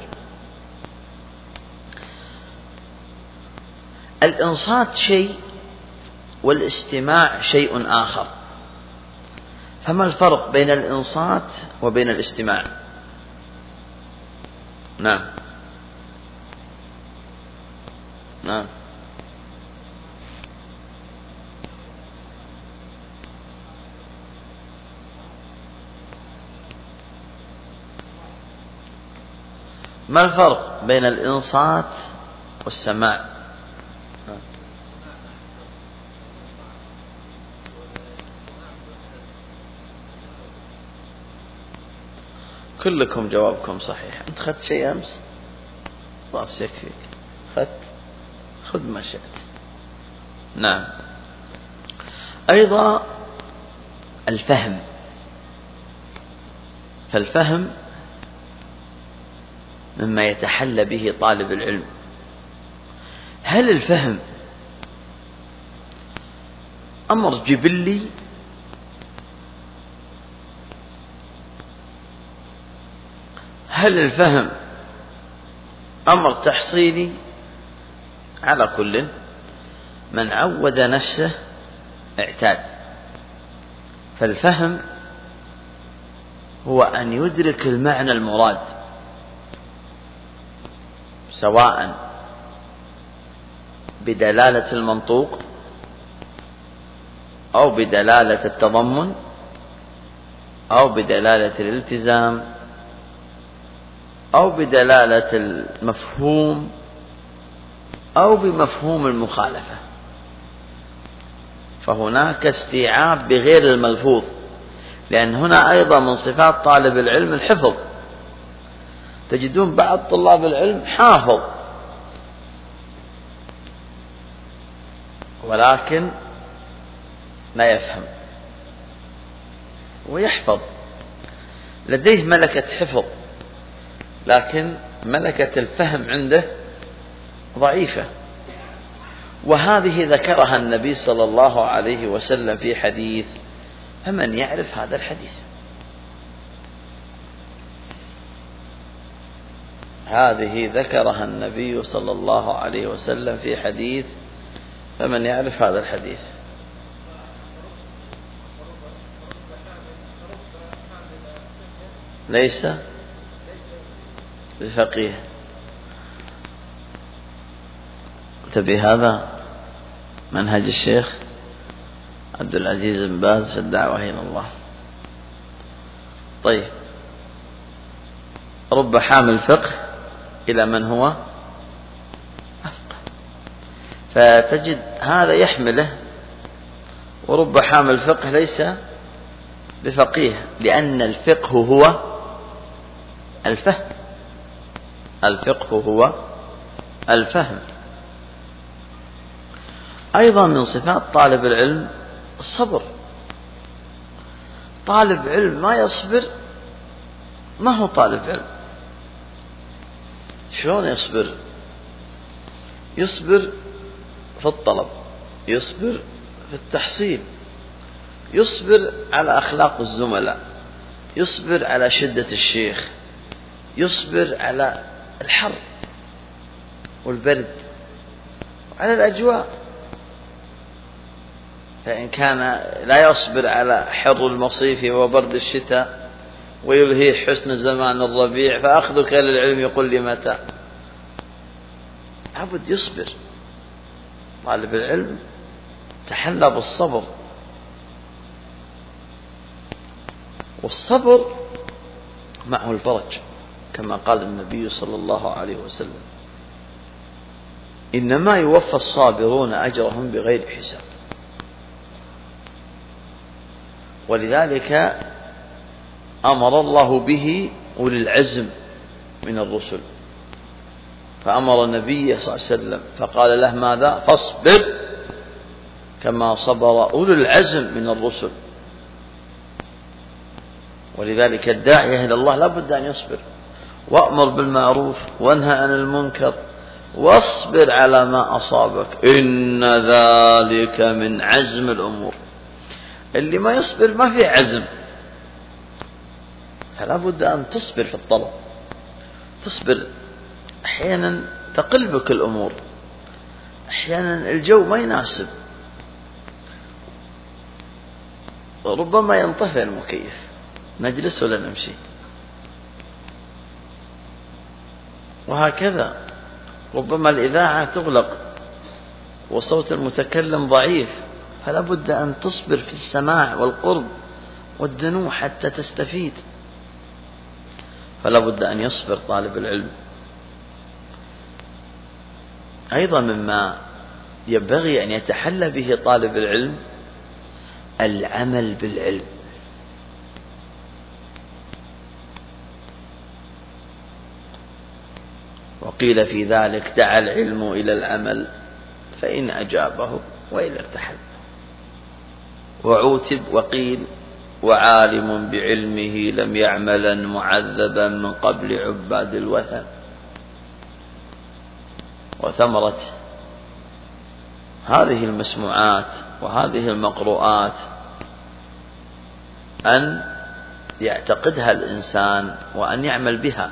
الإنصات شيء والاستماع شيء آخر. فما الفرق بين الإنصات وبين الاستماع؟ نعم ما الفرق بين الإنصات والسماع؟ كلكم جوابكم صحيح. أنت خذت شيء أمس؟ خلاص يكفيك، خذ ما شئت. نعم. أيضا الفهم، فالفهم مما يتحلى به طالب العلم. هل الفهم أمر جبلي هل الفهم أمر تحصيلي؟ على كل من عود نفسه اعتاد. فالفهم هو أن يدرك المعنى المراد، سواء بدلالة المنطوق أو بدلالة التضمن أو بدلالة الالتزام أو بدلالة المفهوم أو بمفهوم المخالفة. فهناك استيعاب بغير الملفوظ، لأن هنا أيضا من صفات طالب العلم الحفظ. تجدون بعض طلاب العلم حافظ ولكن لا يفهم، ويحفظ، لديه ملكة حفظ لكن ملكة الفهم عنده ضعيفة. وهذه ذكرها النبي صلى الله عليه وسلم في حديث: فمن يعرف هذا الحديث. هذه ذكرها النبي صلى الله عليه وسلم في حديث: فمن يعرف هذا الحديث. ليس بفقيه. تبي هذا منهج الشيخ عبد العزيز بن باز في الدعوة إلى الله. طيب، رب حامل فقه إلى من هو أفقه، فتجد هذا يحمله، ورب حامل فقه ليس بفقيه، لأن الفقه هو الفهم. الفقه هو الفهم. أيضا من صفات طالب العلم الصبر. طالب علم ما يصبر ما هو طالب علم. شلون يصبر؟ يصبر في الطلب، يصبر في التحصيل، يصبر على أخلاق الزملاء، يصبر على شدة الشيخ، يصبر على الحر والبرد وعلى الأجواء. فإن كان لا يصبر على حر المصيف وبرد الشتاء ويلهي حسن زمان الربيع، فأخذك للعلم يقول لي متى؟ عبد يصبر. طالب العلم تحلى بالصبر، والصبر معه الفرج، كما قال النبي صلى الله عليه وسلم: إنما يوفى الصابرون أجرهم بغير حساب. ولذلك أمر الله به أولي العزم من الرسل، فأمر النبي صلى الله عليه وسلم فقال له ماذا؟ فاصبر كما صبر أولي العزم من الرسل. ولذلك الداعية إلى الله لا بد أن يصبر، وأمر بالمعروف وانهى عن المنكر واصبر على ما أصابك إن ذلك من عزم الأمور. اللي ما يصبر ما في عزم، فلا بد أن تصبر في الطلب. تصبر، أحيانا تقل بك الأمور، أحيانا الجو ما يناسب، ربما ينطفئ المكيف، نجلس ولا نمشي، وهكذا. ربما الإذاعة تغلق وصوت المتكلم ضعيف، فلا بد أن تصبر في السماع والقرب والدنو حتى تستفيد. فلا بد أن يصبر طالب العلم. أيضا مما ينبغي أن يتحلى به طالب العلم العمل بالعلم. وقيل في ذلك: دعا العلم إلى العمل فإن أجابه وإلا ارتحل. وعوتب وقيل: وعالم بعلمه لم يعملا معذبا من قبل عباد الوثن. وثمرة هذه المسموعات وهذه المقروءات أن يعتقدها الإنسان وأن يعمل بها،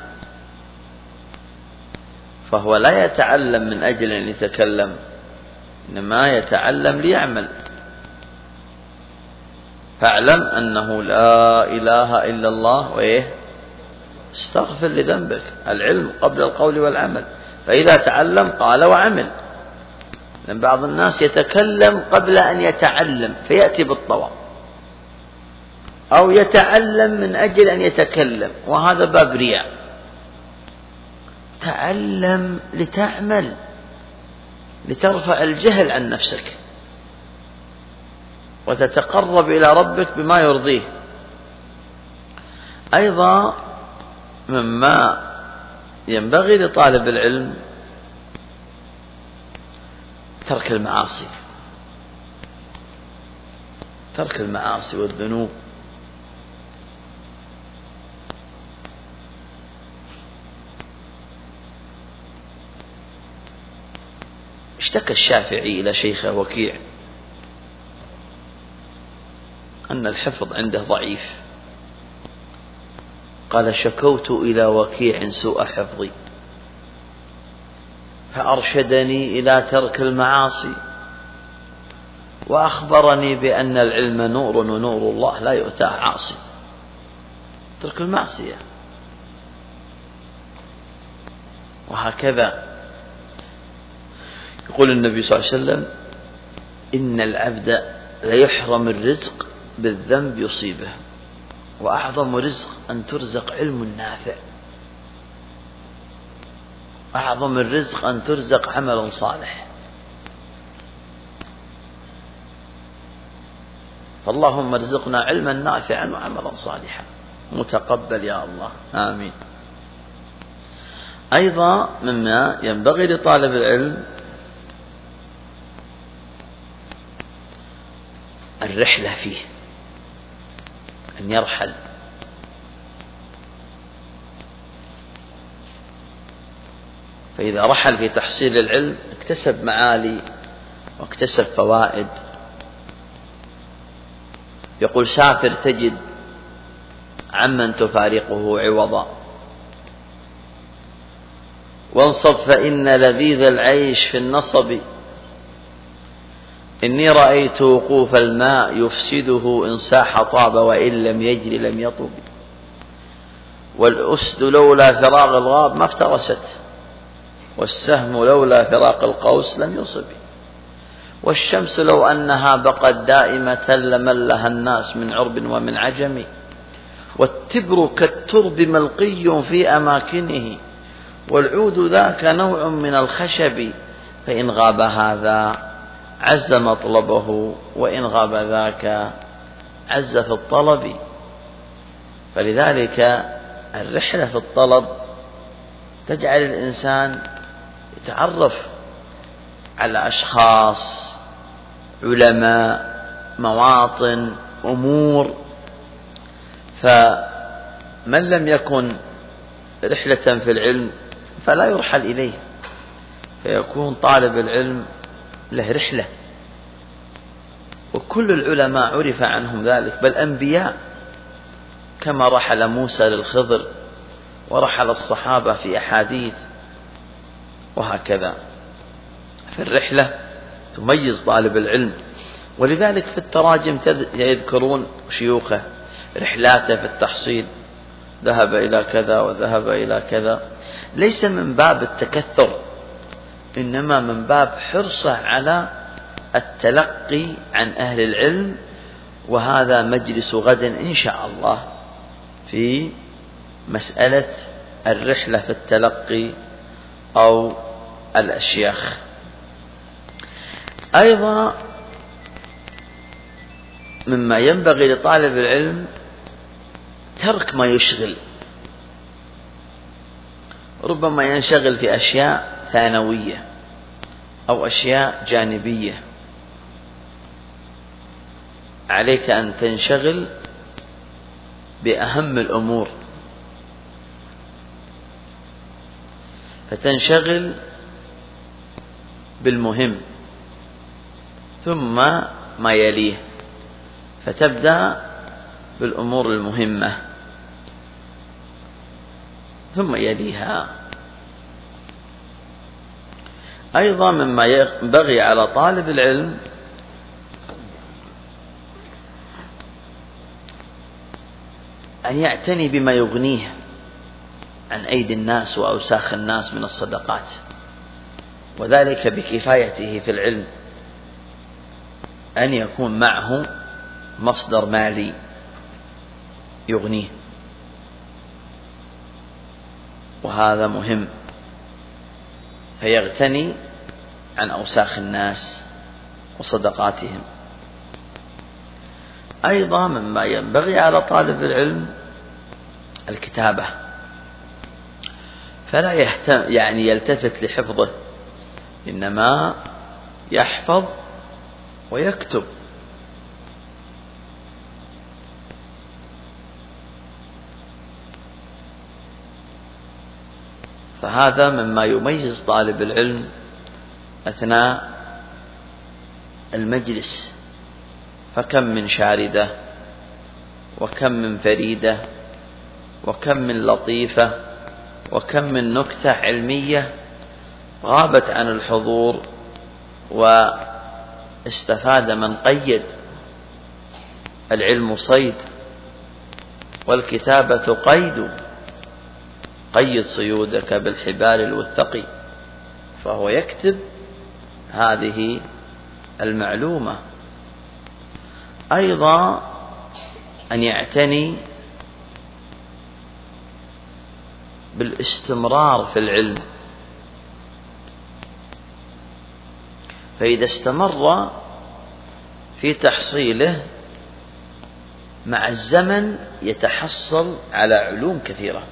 فهو لا يتعلم من أجل أن يتكلم، إنما يتعلم ليعمل. فاعلم أنه لا إله إلا الله وإيه استغفر لذنبك. العلم قبل القول والعمل. فإذا تعلم قال وعمل. لأن بعض الناس يتكلم قبل أن يتعلم فيأتي بالطواب، أو يتعلم من أجل أن يتكلم، وهذا باب رياء. تعلم لتعمل، لترفع الجهل عن نفسك وتتقرب إلى ربك بما يرضيه. أيضا مما ينبغي لطالب العلم ترك المعاصي، ترك المعاصي والذنوب. اشتكى الشافعي إلى شيخه وكيع أن الحفظ عنده ضعيف. قال: شكوت إلى وكيع سوء حفظي فأرشدني إلى ترك المعاصي، وأخبرني بأن العلم نور ونور الله لا يؤتاه عاصي. ترك المعصية. وهكذا يقول النبي صلى الله عليه وسلم: إن العبد ليحرم الرزق بالذنب يصيبه، وأعظم رزق أن ترزق علم نافع، أعظم الرزق أن ترزق عمل صالح. فاللهم ارزقنا علما نافعا وعملا صالحا متقبل يا الله، آمين. أيضا مما ينبغي لطالب العلم الرحلة فيه، أن يرحل. فإذا رحل في تحصيل العلم اكتسب معالي واكتسب فوائد. يقول: سافر تجد عمن تفارقه عوضا، وانصب فإن لذيذ العيش في النصب، إني رأيت وقوف الماء يفسده إن ساح طاب وإن لم يجري لم يطب، والأسد لولا فراغ الغاب ما افترست، والسهم لولا فراق القوس لم يصب، والشمس لو أنها بقت دائمة لملها الناس من عرب ومن عجم، والتبر كالترب ملقي في أماكنه، والعود ذاك نوع من الخشب، فإن غاب هذا عز مطلبه وإن غاب ذاك عز في الطلب. فلذلك الرحلة في الطلب تجعل الإنسان يتعرف على أشخاص، علماء، مواطن، أمور. فمن لم يكن رحلة في العلم فلا يرحل إليه، فيكون طالب العلم له رحلة. وكل العلماء عرف عنهم ذلك، بل أنبياء، كما رحل موسى للخضر ورحل الصحابة في أحاديث، وهكذا. في الرحلة تميز طالب العلم. ولذلك في التراجم يذكرون شيوخه رحلاته في التحصيل، ذهب إلى كذا وذهب إلى كذا، ليس من باب التكثر، إنما من باب حرصه على التلقي عن أهل العلم. وهذا مجلس غد إن شاء الله في مسألة الرحلة في التلقي أو الأشياخ. أيضا مما ينبغي لطالب العلم ترك ما يشغل. ربما ينشغل في أشياء ثانوية أو أشياء جانبية. عليك أن تنشغل بأهم الأمور، فتنشغل بالمهم ثم ما يليه، فتبدأ بالأمور المهمة ثم يليها. أيضا مما ينبغي على طالب العلم أن يعتني بما يغنيه عن أيدي الناس وأوساخ الناس من الصدقات، وذلك بكفايته في العلم، أن يكون معه مصدر مالي يغنيه، وهذا مهم، فيغتني عن أوساخ الناس وصدقاتهم. أيضا مما ينبغي على طالب العلم الكتابة، فلا يلتفت لحفظه، إنما يحفظ ويكتب. فهذا مما يميز طالب العلم أثناء المجلس، فكم من شاردة وكم من فريدة وكم من لطيفة وكم من نكتة علمية غابت عن الحضور واستفاد من قيد. العلم صيد والكتابة قيد صيودك بالحبال الوثق، فهو يكتب هذه المعلومة. أيضا أن يعتني بالاستمرار في العلم، فإذا استمر في تحصيله مع الزمن يتحصل على علوم كثيرة.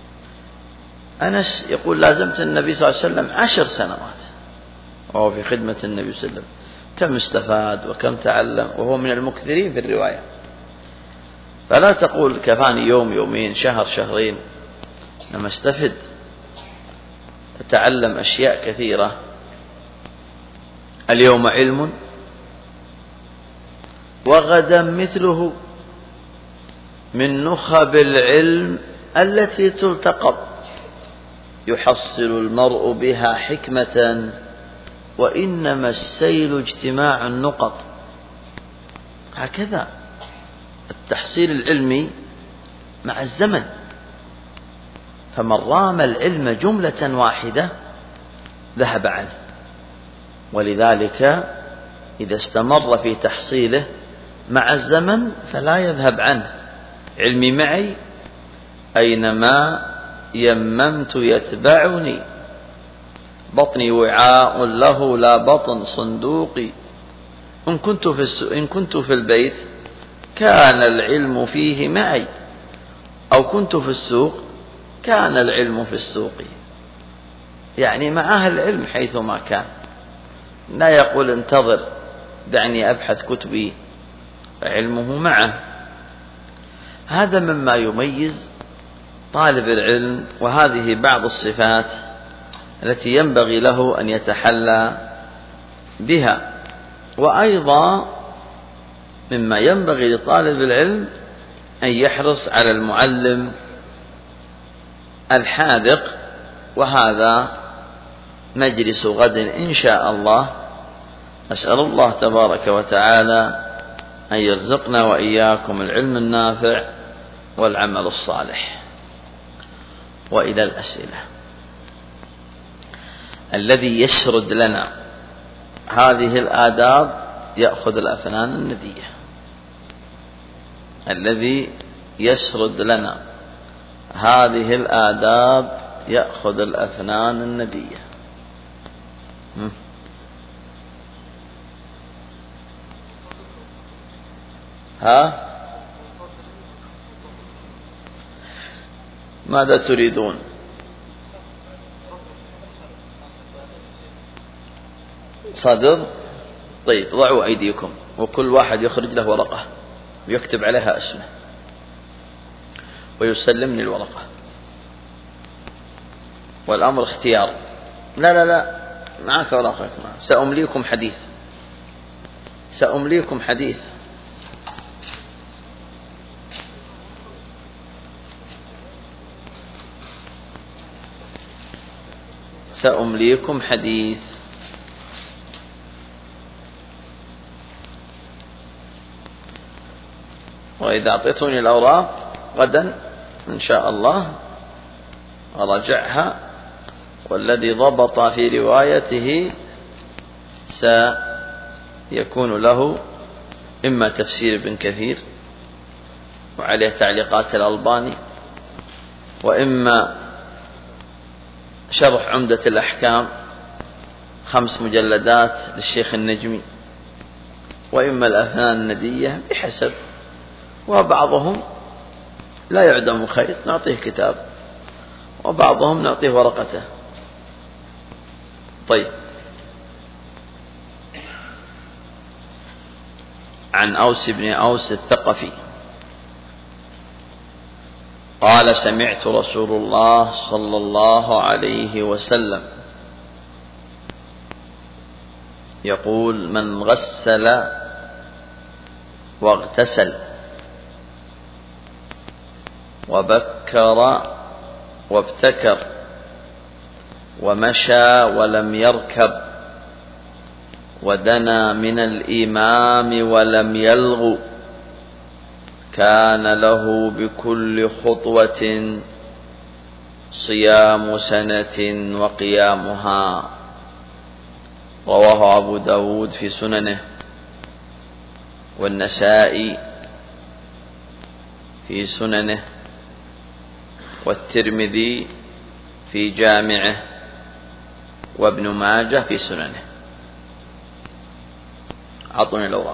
أنس يقول لازمت النبي صلى الله عليه وسلم 10 سنوات وهو في خدمة النبي صلى الله عليه وسلم، كم استفاد وكم تعلم، وهو من المكثرين في الرواية. فلا تقول كفاني يوم يومين شهر شهرين، إنما استفد، تتعلم أشياء كثيرة. اليوم علم وغدا مثله من نخب العلم التي تلتقط، يحصل المرء بها حكمة وإنما السيل اجتماع النقط. هكذا التحصيل العلمي مع الزمن، فمن رام العلم جملة واحدة ذهب عنه، ولذلك إذا استمر في تحصيله مع الزمن فلا يذهب عنه. علمي معي أينما يممت يتبعني، بطني وعاء له لا بطن صندوقي، إن كنت في البيت كان العلم فيه معي، أو كنت في السوق كان العلم في السوق. يعني معها العلم حيثما كان، لا يقول انتظر دعني أبحث كتبي، فعلمه معه. هذا مما يميز طالب العلم، وهذه بعض الصفات التي ينبغي له أن يتحلى بها. وأيضا مما ينبغي لطالب العلم أن يحرص على المعلم الحاذق، وهذا مجلس غد إن شاء الله. أسأل الله تبارك وتعالى أن يرزقنا وإياكم العلم النافع والعمل الصالح. وإلى الأسئلة. الذي يسرد لنا هذه الآداب يأخذ الأفنان الندية. الذي يسرد لنا هذه الآداب يأخذ الأفنان الندية. ها؟ ماذا تريدون؟ صدر. طيب ضعوا أيديكم وكل واحد يخرج له ورقة ويكتب عليها اسمه ويسلمني الورقة، والأمر اختيار. لا معك ورقك. سأمليكم حديث، سأمليكم حديث. سأمليكم حديث. وإذا أعطيتوني الأوراق غدا إن شاء الله أراجعها، والذي ضبط في روايته سيكون له إما تفسير ابن كثير وعليه تعليقات الألباني، وإما شرح عمدة الأحكام 5 مجلدات للشيخ النجمي، وإما الأفنان الندية بحسب. وبعضهم لا يعدم خير نعطيه كتاب، وبعضهم نعطيه ورقته. طيب. عن أوس بن أوس الثقفي قال: سمعت رسول الله صلى الله عليه وسلم يقول: من غسل واغتسل وبكر وابتكر ومشى ولم يركب ودنا من الإمام ولم يلغ كان له بكل خطوة صيام سنة وقيامها. رواه أبو داود في سننه، والنسائي في سننه، والترمذي في جامعه، وابن ماجه في سننه. أعطوني الأوراق.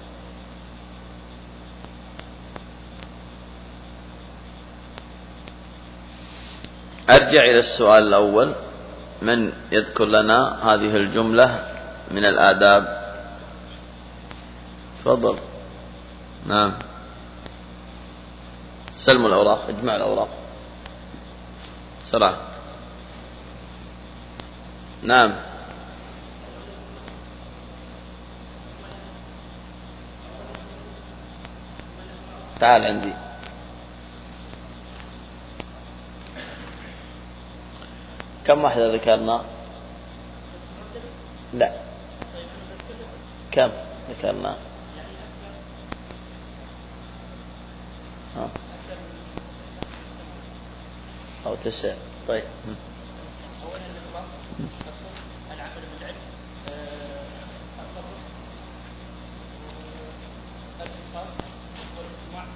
أرجع إلى السؤال الأول: من يذكر لنا هذه الجملة من الآداب؟ تفضل. نعم. سلموا الأوراق، اجمعوا الأوراق بسرعة. نعم. تعال عندي. كم واحدة ذكرنا؟ لا، كم ذكرنا؟ أو 9. طيب. العمل بالعلم، الاتصال والاستماع.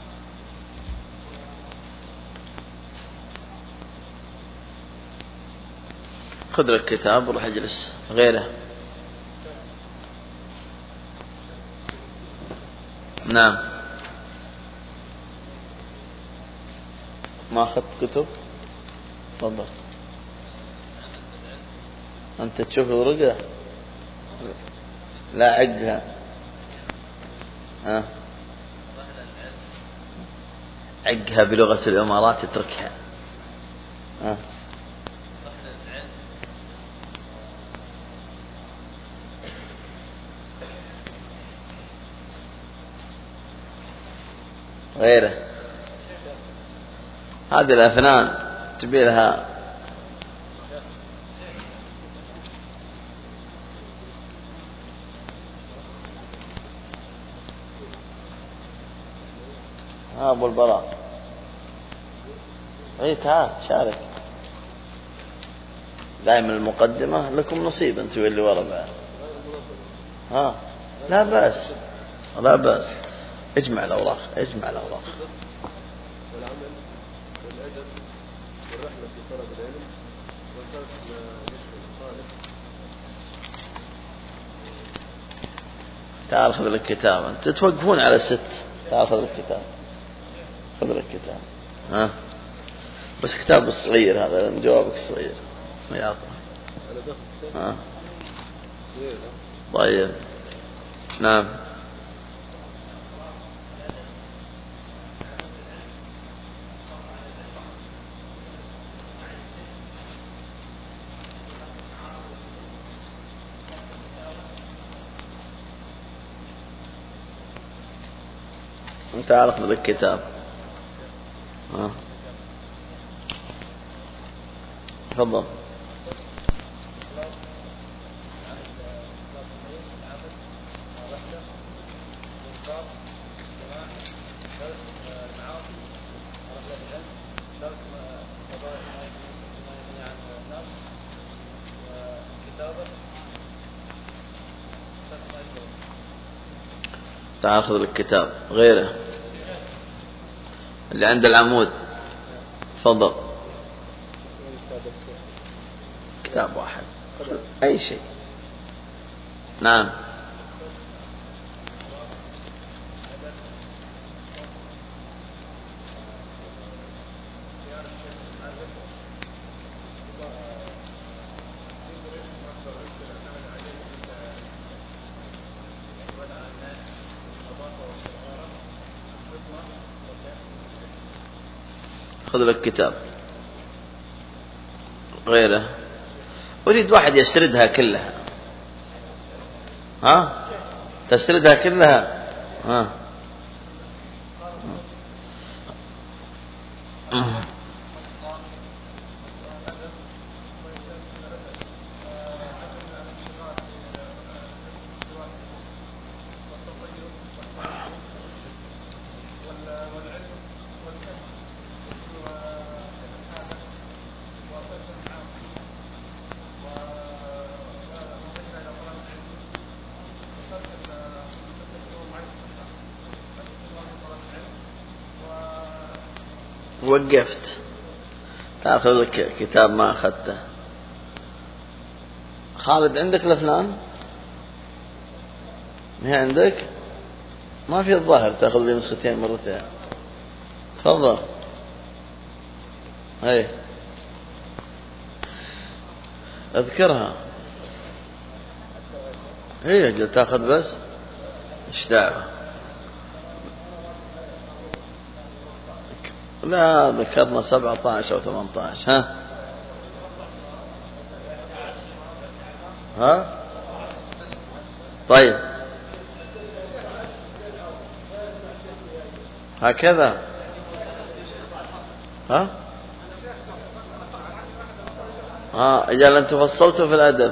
خذ لك كتاب وروح اجلس. غيره. نعم. ما أخذت كتب؟ تفضل. أنت تشوف الورقة؟ لا عقها. عقها بلغة الإمارات اتركها. غيره. هذه الأفنان تبي لها أبو البراء. اي تعال شارك. دائما المقدمة لكم نصيب انتوا اللي ورا بعد. لا بأس، لا بأس. اجمع الأوراق، اجمع الأوراق. والعمل والأدب والرحمة في طلب العلم والترك ما يشغل الطالب. تعال خذ لك كتاب. انت توقفون على 6. تعال خذ الكتاب، خذ الكتاب. ها بس كتاب صغير هذا، لأن جوابك صغير ما يعطى. أنا باخذ كتاب ها صغير. طيب نعم. انت عارف بالكتاب. ها تفضل. تعال خذ الكتاب غيره اللي عند العمود. تفضل. كتاب واحد أي شيء. نعم. خذ لك كتاب غيره. أريد واحد يسردها كلها. ها تسردها كلها. ها وقفت. تعال خذ لك كتاب ما أخذته. خالد عندك لفلان؟ هي عندك؟ ما في الظاهر تأخذ لي نسختين مرتين. تفضل. أي أذكرها. هي قلت تأخذ بس إيش دعوة. لا ذكرنا 17 أو 18. ها طيب هكذا. أجل أنتم فصلتوا في الأدب.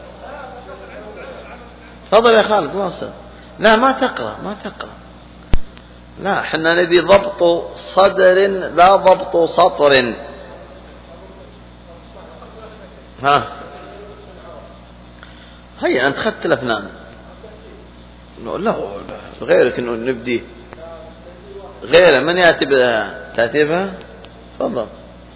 تفضل يا خالد واصل. لا ما تقرأ ما تقرأ. لا حنا نبي ضبط صدر لا ضبط سطر. هيا أنت خدت الأفنان. لا غيرك إنه نبدي غيره. من يأتي بترتيبها؟ تفضل.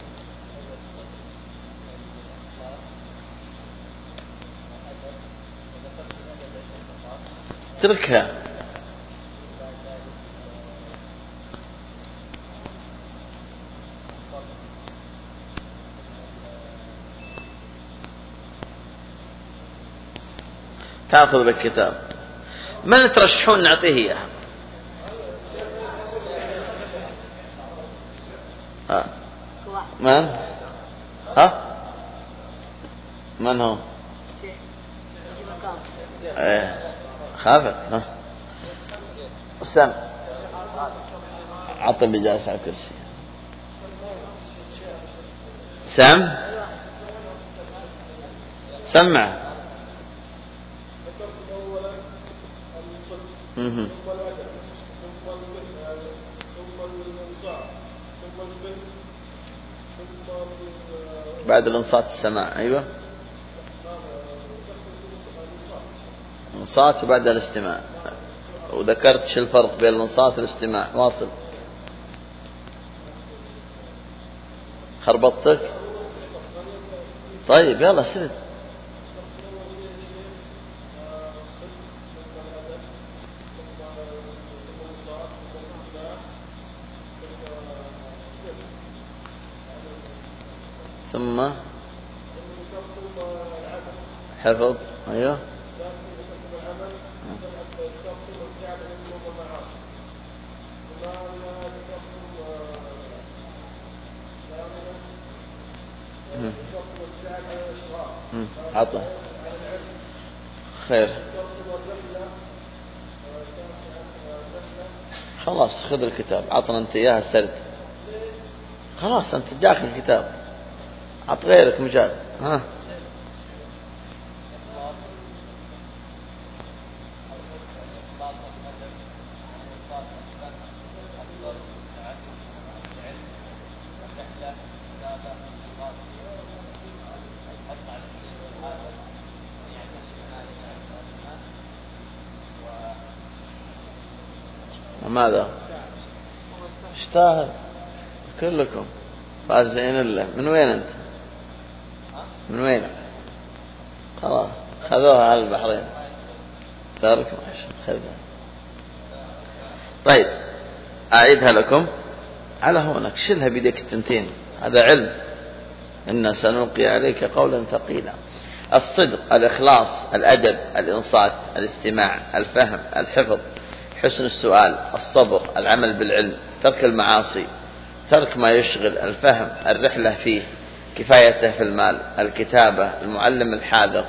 اتركها. تأخذ بالكتاب. من ترشحون نعطيه إياه؟ من؟ من هو؟ خافت. سم عطل اللي جالس على الكرسي. سمع. بعد الانصات السماع. أيوة انصات وبعد الاستماع. وذكرت شو الفرق بين الانصات والاستماع. واصل. خربطتك. طيب يلا سرد. ثم حفظ. أيوه عطى خير. خلاص خذ الكتاب، عطنا أنت إياها السرد. خلاص أنت جاك الكتاب، عط غيرك مجال. ها ماذا اشتاهل كلكم فازين الله. من وين أنت؟ من وين؟ خلاص خذوها على البحرين. ترك ماشي خذها. طيب أعيدها لكم على هونك، شلها بيدك التنتين، هذا علم. إن سنلقي عليك قولا ثقيلا. الصدق، الإخلاص، الأدب، الإنصات، الاستماع، الفهم، الحفظ، حسن السؤال، الصبر، العمل بالعلم، ترك المعاصي، ترك ما يشغل، الفهم، الرحلة فيه، كفايته في المال، الكتابة، المعلم الحاذق.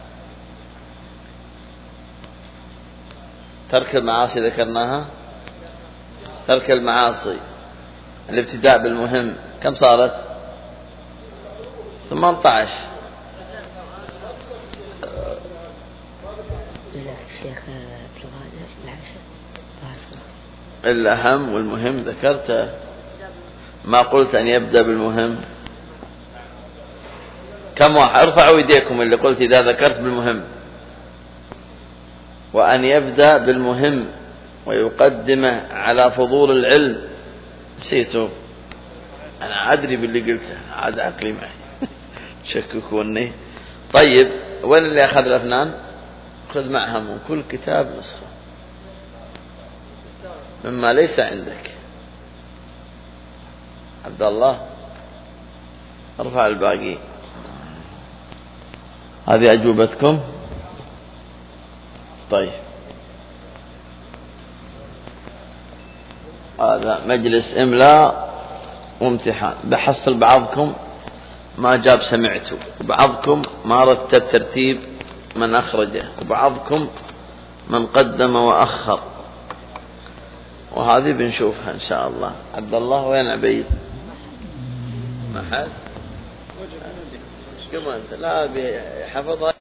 ترك المعاصي ذكرناها، ترك المعاصي، الابتداء بالمهم. كم صارت؟ 18. الشيخ الأهم والمهم ذكرته، ما قلت أن يبدأ بالمهم. كم واحد؟ ارفعوا يديكم اللي قلت إذا ذكرت بالمهم. وأن يبدأ بالمهم ويقدمه على فضول العلم. نسيته، أنا أدري باللي قلته، عاد عقلي معي شككوني. طيب وين اللي أخذ الأفنان؟ خذ معها من كل كتاب نسخة مما ليس عندك. عبد الله ارفع الباقي. هذه أجوبتكم. طيب هذا مجلس إملاء وامتحان. بحصل بعضكم ما جاب سمعته، وبعضكم ما رتب ترتيب من أخرجه، وبعضكم من قدم وأخر، وهذه بنشوفها إن شاء الله. عبد الله وين عبيد؟ ما حد؟ كم أنت؟ لا بحفظها.